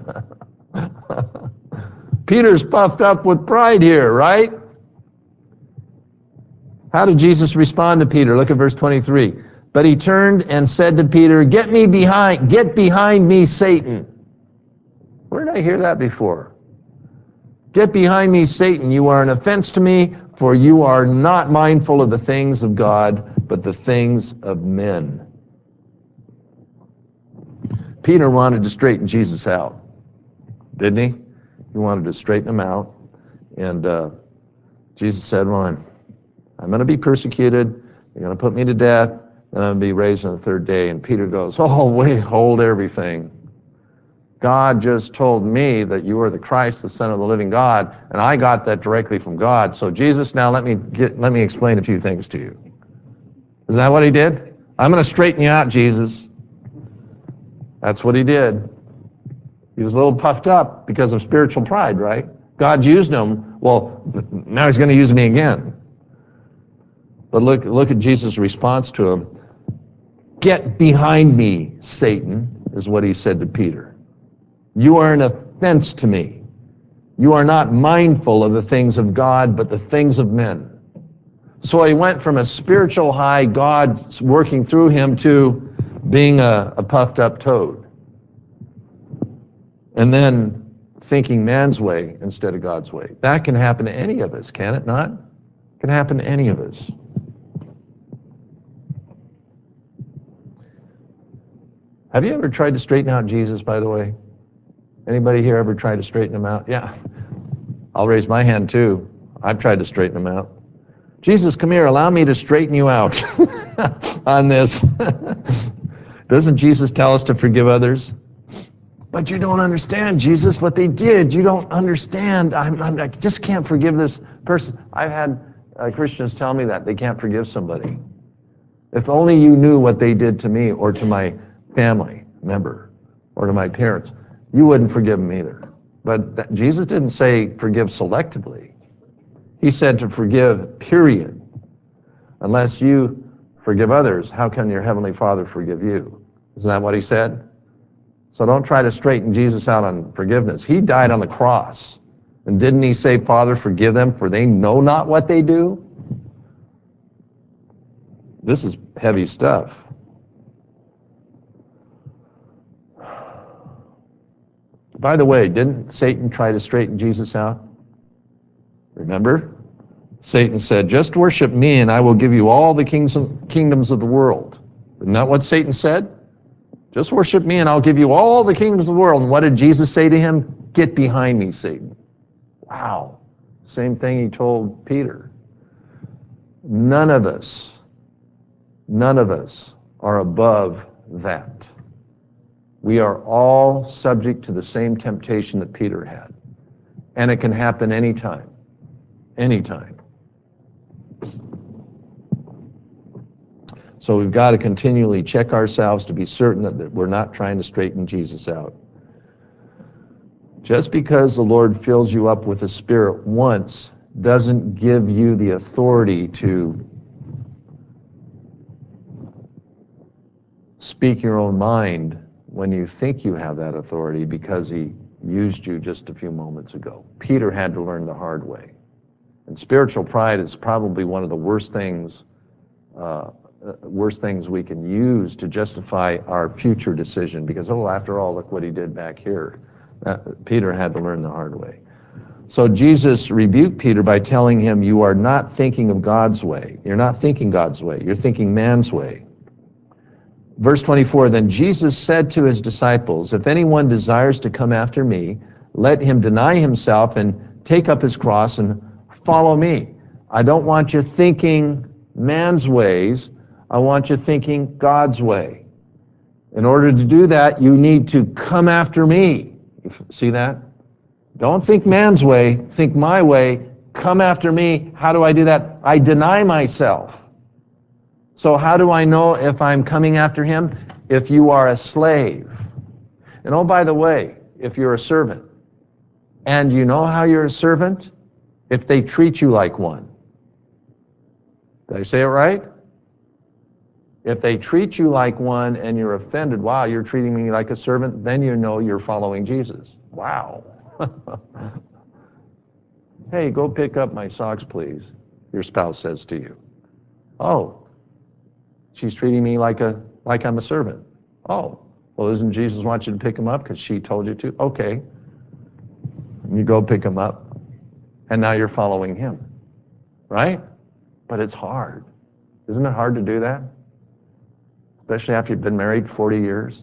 Peter's puffed up with pride here, right? How did Jesus respond to Peter? Look at verse 23. But he turned and said to Peter, get behind me, Satan. Where did I hear that before? Get behind me, Satan. You are an offense to me, for you are not mindful of the things of God, but the things of men. Peter wanted to straighten Jesus out, didn't he? He wanted to straighten him out. And Jesus said, well, I'm going to be persecuted. You're going to put me to death. And I'm going to be raised on the third day. And Peter goes, oh, wait, hold everything. God just told me that you are the Christ, the Son of the living God, and I got that directly from God. So Jesus, now let me explain a few things to you. Isn't that what he did? I'm going to straighten you out, Jesus. That's what he did. He was a little puffed up because of spiritual pride, right? God used him. Well, now he's going to use me again. But look at Jesus' response to him. Get behind me, Satan, is what he said to Peter. You are an offense to me. You are not mindful of the things of God, but the things of men. So he went from a spiritual high, God working through him, to being a puffed up toad. And then thinking man's way instead of God's way. That can happen to any of us, can it not? It can happen to any of us. Have you ever tried to straighten out Jesus, by the way? Anybody here ever tried to straighten him out? Yeah. I'll raise my hand too. I've tried to straighten him out. Jesus, come here, allow me to straighten you out on this. Doesn't Jesus tell us to forgive others? But you don't understand, Jesus, what they did. You don't understand. I just can't forgive this person. I've had Christians tell me that they can't forgive somebody. If only you knew what they did to me or to my family member or to my parents, you wouldn't forgive them either. But Jesus didn't say forgive selectively. He said to forgive, period. Unless you forgive others, how can your Heavenly Father forgive you? Isn't that what he said? So don't try to straighten Jesus out on forgiveness. He died on the cross. And didn't he say, Father, forgive them, for they know not what they do? This is heavy stuff. By the way, didn't Satan try to straighten Jesus out? Remember? Satan said, just worship me and I will give you all the kingdoms of the world. Isn't that what Satan said? Just worship me and I'll give you all the kingdoms of the world. And what did Jesus say to him? Get behind me, Satan. Wow. Same thing he told Peter. None of us are above that. We are all subject to the same temptation that Peter had. And it can happen anytime. Anytime. So we've got to continually check ourselves to be certain that we're not trying to straighten Jesus out. Just because the Lord fills you up with the Spirit once doesn't give you the authority to speak your own mind when you think you have that authority, because he used you just a few moments ago. Peter had to learn the hard way. And spiritual pride is probably one of the worst things we can use to justify our future decision, because, oh, after all, look what he did back here. Peter had to learn the hard way. So Jesus rebuked Peter by telling him, you are not thinking of God's way. You're not thinking God's way. You're thinking man's way. Verse 24, then Jesus said to his disciples, if anyone desires to come after me, let him deny himself and take up his cross and follow me. I don't want you thinking man's ways. I want you thinking God's way. In order to do that, you need to come after me. You see that? Don't think man's way, think my way. Come after me. How do I do that? I deny myself. So how do I know if I'm coming after him? If you are a slave. And oh, by the way, if you're a servant, and you know how you're a servant? If they treat you like one. Did I say it right? If they treat you like one and you're offended, wow, you're treating me like a servant, then you know you're following Jesus. Wow. Hey, go pick up my socks, please, your spouse says to you. Oh, she's treating me like I'm a servant. Oh, well, doesn't Jesus want you to pick them up because she told you to? Okay. You go pick them up, and now you're following him, right? But it's hard. Isn't it hard to do that? Especially after you've been married 40 years.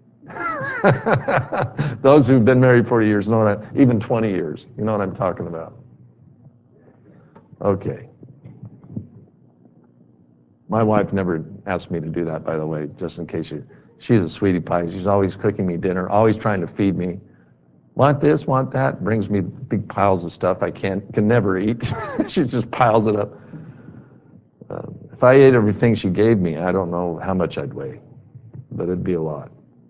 Those who've been married 40 years know what even 20 years, you know what I'm talking about. Okay. My wife never asked me to do that, by the way, just in case she's a sweetie pie. She's always cooking me dinner, always trying to feed me. Want this, want that, brings me big piles of stuff I can never eat. She just piles it up. If I ate everything she gave me, I don't know how much I'd weigh, but it'd be a lot.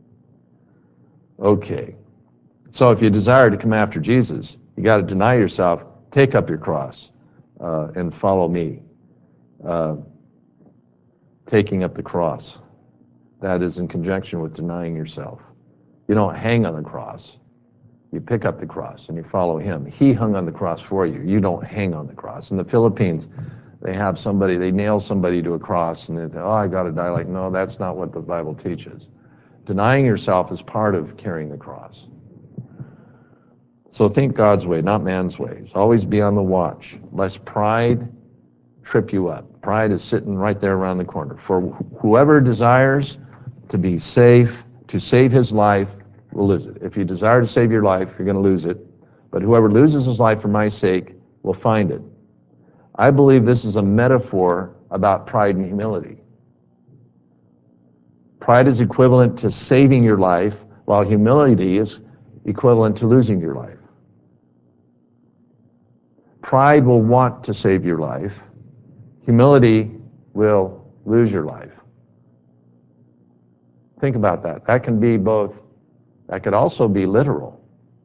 Okay. So if you desire to come after Jesus, you got to deny yourself, take up your cross, and follow me. Taking up the cross. That is in conjunction with denying yourself. You don't hang on the cross. You pick up the cross and you follow him. He hung on the cross for you. You don't hang on the cross. In the Philippines, they nail somebody to a cross and they think, oh, I got to die. Like, no, that's not what the Bible teaches. Denying yourself is part of carrying the cross. So think God's way, not man's ways. Always be on the watch, lest pride trip you up. Pride is sitting right there around the corner. For whoever desires to be safe, to save his life, will lose it. If you desire to save your life, you're going to lose it. But whoever loses his life for my sake will find it. I believe this is a metaphor about pride and humility. Pride is equivalent to saving your life, while humility is equivalent to losing your life. Pride will want to save your life. Humility will lose your life. Think about that. That can be both. That could also be literal.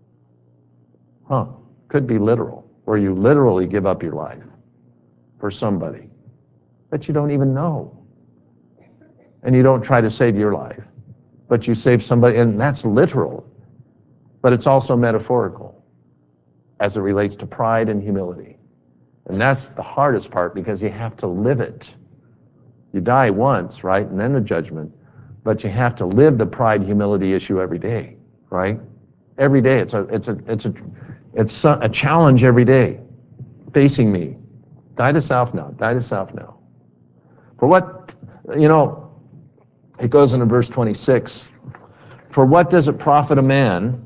Could be literal, where you literally give up your life for somebody that you don't even know. And you don't try to save your life, but you save somebody, and that's literal. But it's also metaphorical as it relates to pride and humility. And that's the hardest part because you have to live it. You die once, right? And then the judgment. But you have to live the pride humility issue every day, right? Every day. It's a challenge every day facing me. Die to self now. Die to self now. For what, it goes into verse 26. For what does it profit a man?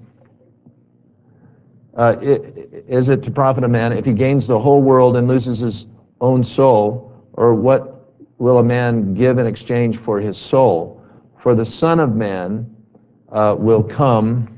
Is it to profit a man if he gains the whole world and loses his own soul? Or what will a man give in exchange for his soul? For the Son of Man will come.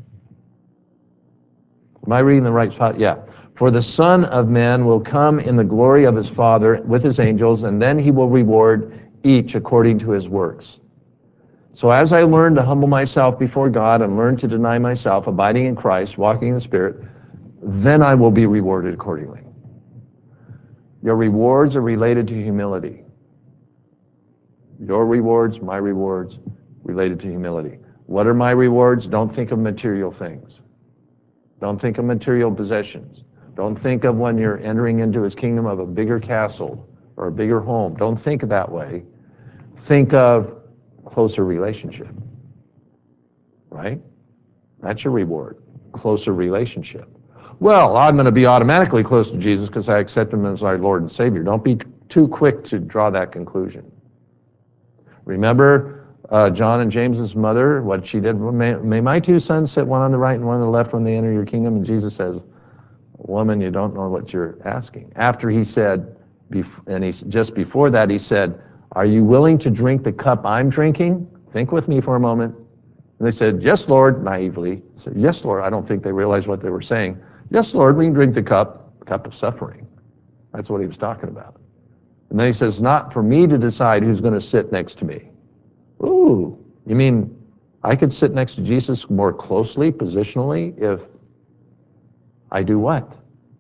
Am I reading the right spot? Yeah. For the Son of Man will come in the glory of his Father with his angels, and then he will reward each according to his works. So as I learn to humble myself before God and learn to deny myself, abiding in Christ, walking in the Spirit, then I will be rewarded accordingly. Your rewards are related to humility. Your rewards, my rewards, related to humility. What are my rewards? Don't think of material things. Don't think of material possessions. Don't think of when you're entering into his kingdom of a bigger castle or a bigger home. Don't think that way. Think of closer relationship, right? That's your reward, closer relationship. Well, I'm going to be automatically close to Jesus because I accept him as our Lord and Savior. Don't be too quick to draw that conclusion. Remember John and James's mother, what she did, may my two sons sit one on the right and one on the left when they enter your kingdom? And Jesus says, woman, you don't know what you're asking. After he said, just before that, he said, are you willing to drink the cup I'm drinking? Think with me for a moment. And they said, yes, Lord, naively. Said, yes, Lord. I don't think they realized what they were saying. Yes, Lord, we can drink the cup of suffering. That's what he was talking about. And then he says, not for me to decide who's going to sit next to me. Ooh, you mean I could sit next to Jesus more closely, positionally, if I do what?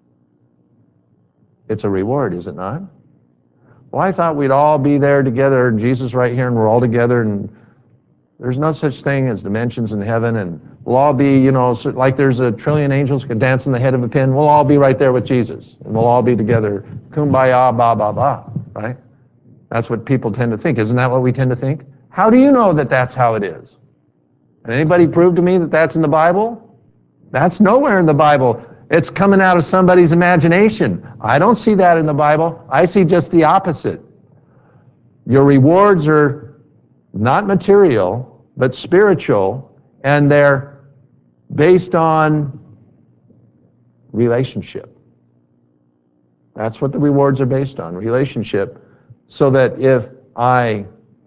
It's a reward, is it not? Well, I thought we'd all be there together, Jesus right here, and we're all together, and there's no such thing as dimensions in heaven, and we'll all be, like there's a trillion angels could dance in the head of a pin. We'll all be right there with Jesus, and we'll all be together. Kumbaya, ba, ba, ba, right? That's what people tend to think. Isn't that what we tend to think? How do you know that that's how it is? Can anybody prove to me that that's in the Bible? That's nowhere in the Bible. It's coming out of somebody's imagination. I don't see that in the Bible. I see just the opposite. Your rewards are not material, but spiritual, and they're based on relationship. That's what the rewards are based on, relationship, so that if I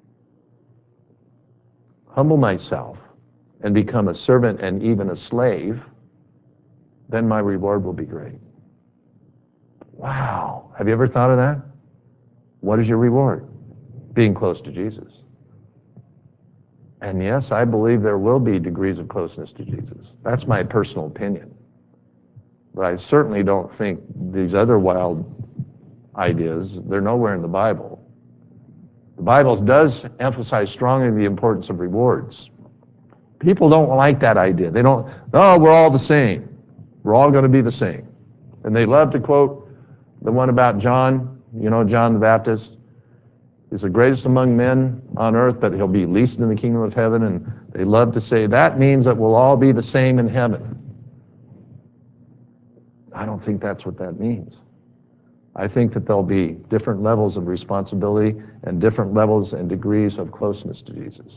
humble myself and become a servant and even a slave, then my reward will be great. Wow. Have you ever thought of that? What is your reward? Being close to Jesus. And yes, I believe there will be degrees of closeness to Jesus. That's my personal opinion. But I certainly don't think these other wild ideas, they're nowhere in the Bible. The Bible does emphasize strongly the importance of rewards. People don't like that idea. They don't, oh, we're all the same. We're all going to be the same. And they love to quote the one about John, John the Baptist. He's the greatest among men on earth, but he'll be least in the kingdom of heaven. And they love to say that means that we'll all be the same in heaven. I don't think that's what that means. I think that there'll be different levels of responsibility and different levels and degrees of closeness to Jesus,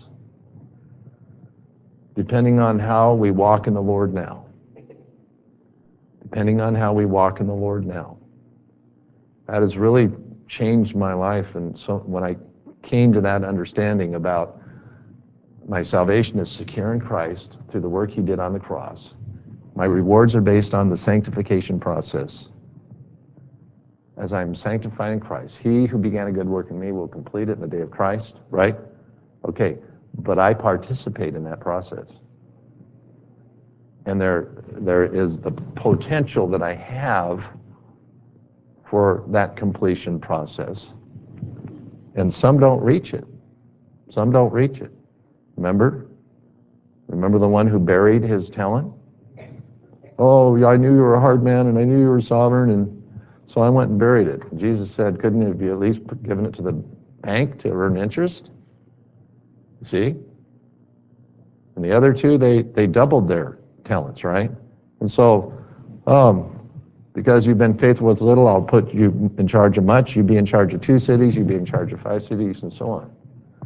depending on how we walk in the Lord now. Depending on how we walk in the Lord now. That has really changed my life, and so when I came to that understanding about my salvation is secure in Christ through the work he did on the cross, my rewards are based on the sanctification process. As I'm sanctified in Christ, he who began a good work in me will complete it in the day of Christ, right? Okay, but I participate in that process. And there is the potential that I have for that completion process. And some don't reach it. Some don't reach it. Remember the one who buried his talent? Oh, yeah, I knew you were a hard man, and I knew you were sovereign, and so I went and buried it. And Jesus said, couldn't you have at least given it to the bank to earn interest? See? And the other two, they doubled their talents, right? And so, because you've been faithful with little, I'll put you in charge of much. You be in charge of 2 cities, you be in charge of 5 cities, and so on.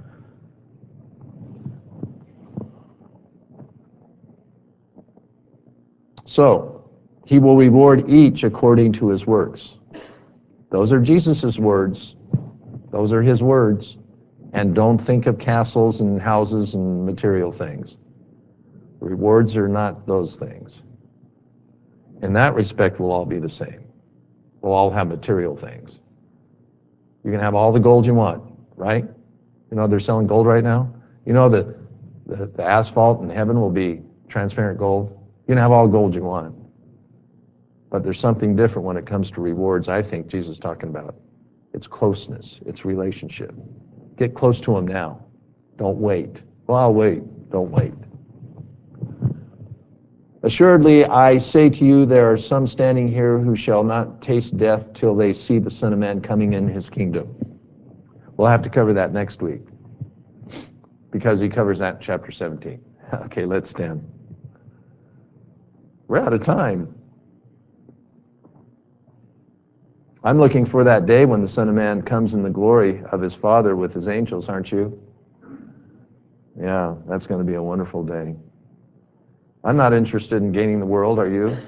So, he will reward each according to his works. Those are Jesus's words. Those are his words. And don't think of castles and houses and material things. Rewards are not those things. In that respect, we'll all be the same. We'll all have material things. You can have all the gold you want, right? They're selling gold right now. The asphalt in heaven will be transparent gold. You can have all the gold you want. But there's something different when it comes to rewards. I think Jesus is talking about it's closeness, it's relationship. Get close to him now. Don't wait. Well, I'll wait. Don't wait. Assuredly, I say to you, there are some standing here who shall not taste death till they see the Son of Man coming in his kingdom. We'll have to cover that next week because he covers that in chapter 17. Okay, let's stand. We're out of time. I'm looking for that day when the Son of Man comes in the glory of his Father with his angels, aren't you? Yeah, that's going to be a wonderful day. I'm not interested in gaining the world, are you?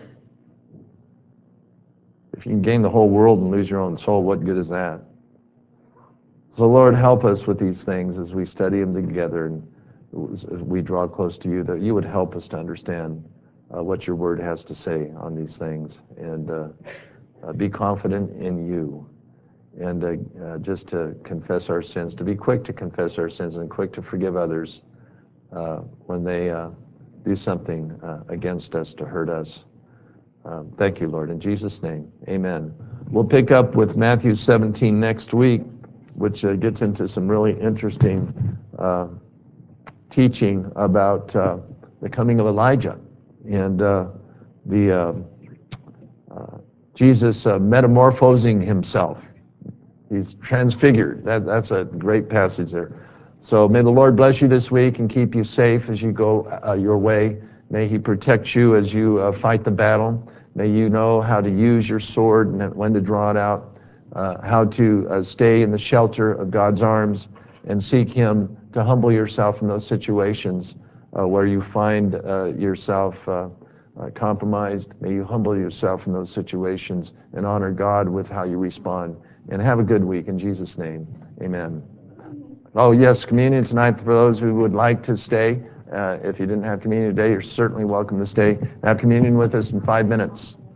If you can gain the whole world and lose your own soul, what good is that? So Lord, help us with these things as we study them together and as we draw close to you, that you would help us to understand what your word has to say on these things, and be confident in you, and just to confess our sins, to be quick to confess our sins and quick to forgive others when they do something against us to hurt us. Thank you, Lord. In Jesus' name, amen. We'll pick up with Matthew 17 next week, which gets into some really interesting teaching about the coming of Elijah and Jesus metamorphosing himself. He's transfigured. That's a great passage there. So may the Lord bless you this week and keep you safe as you go your way. May he protect you as you fight the battle. May you know how to use your sword and when to draw it out, how to stay in the shelter of God's arms and seek him to humble yourself in those situations where you find yourself compromised. May you humble yourself in those situations and honor God with how you respond. And have a good week in Jesus' name. Amen. Oh, yes, communion tonight for those who would like to stay. If you didn't have communion today, you're certainly welcome to stay. Have communion with us in 5 minutes.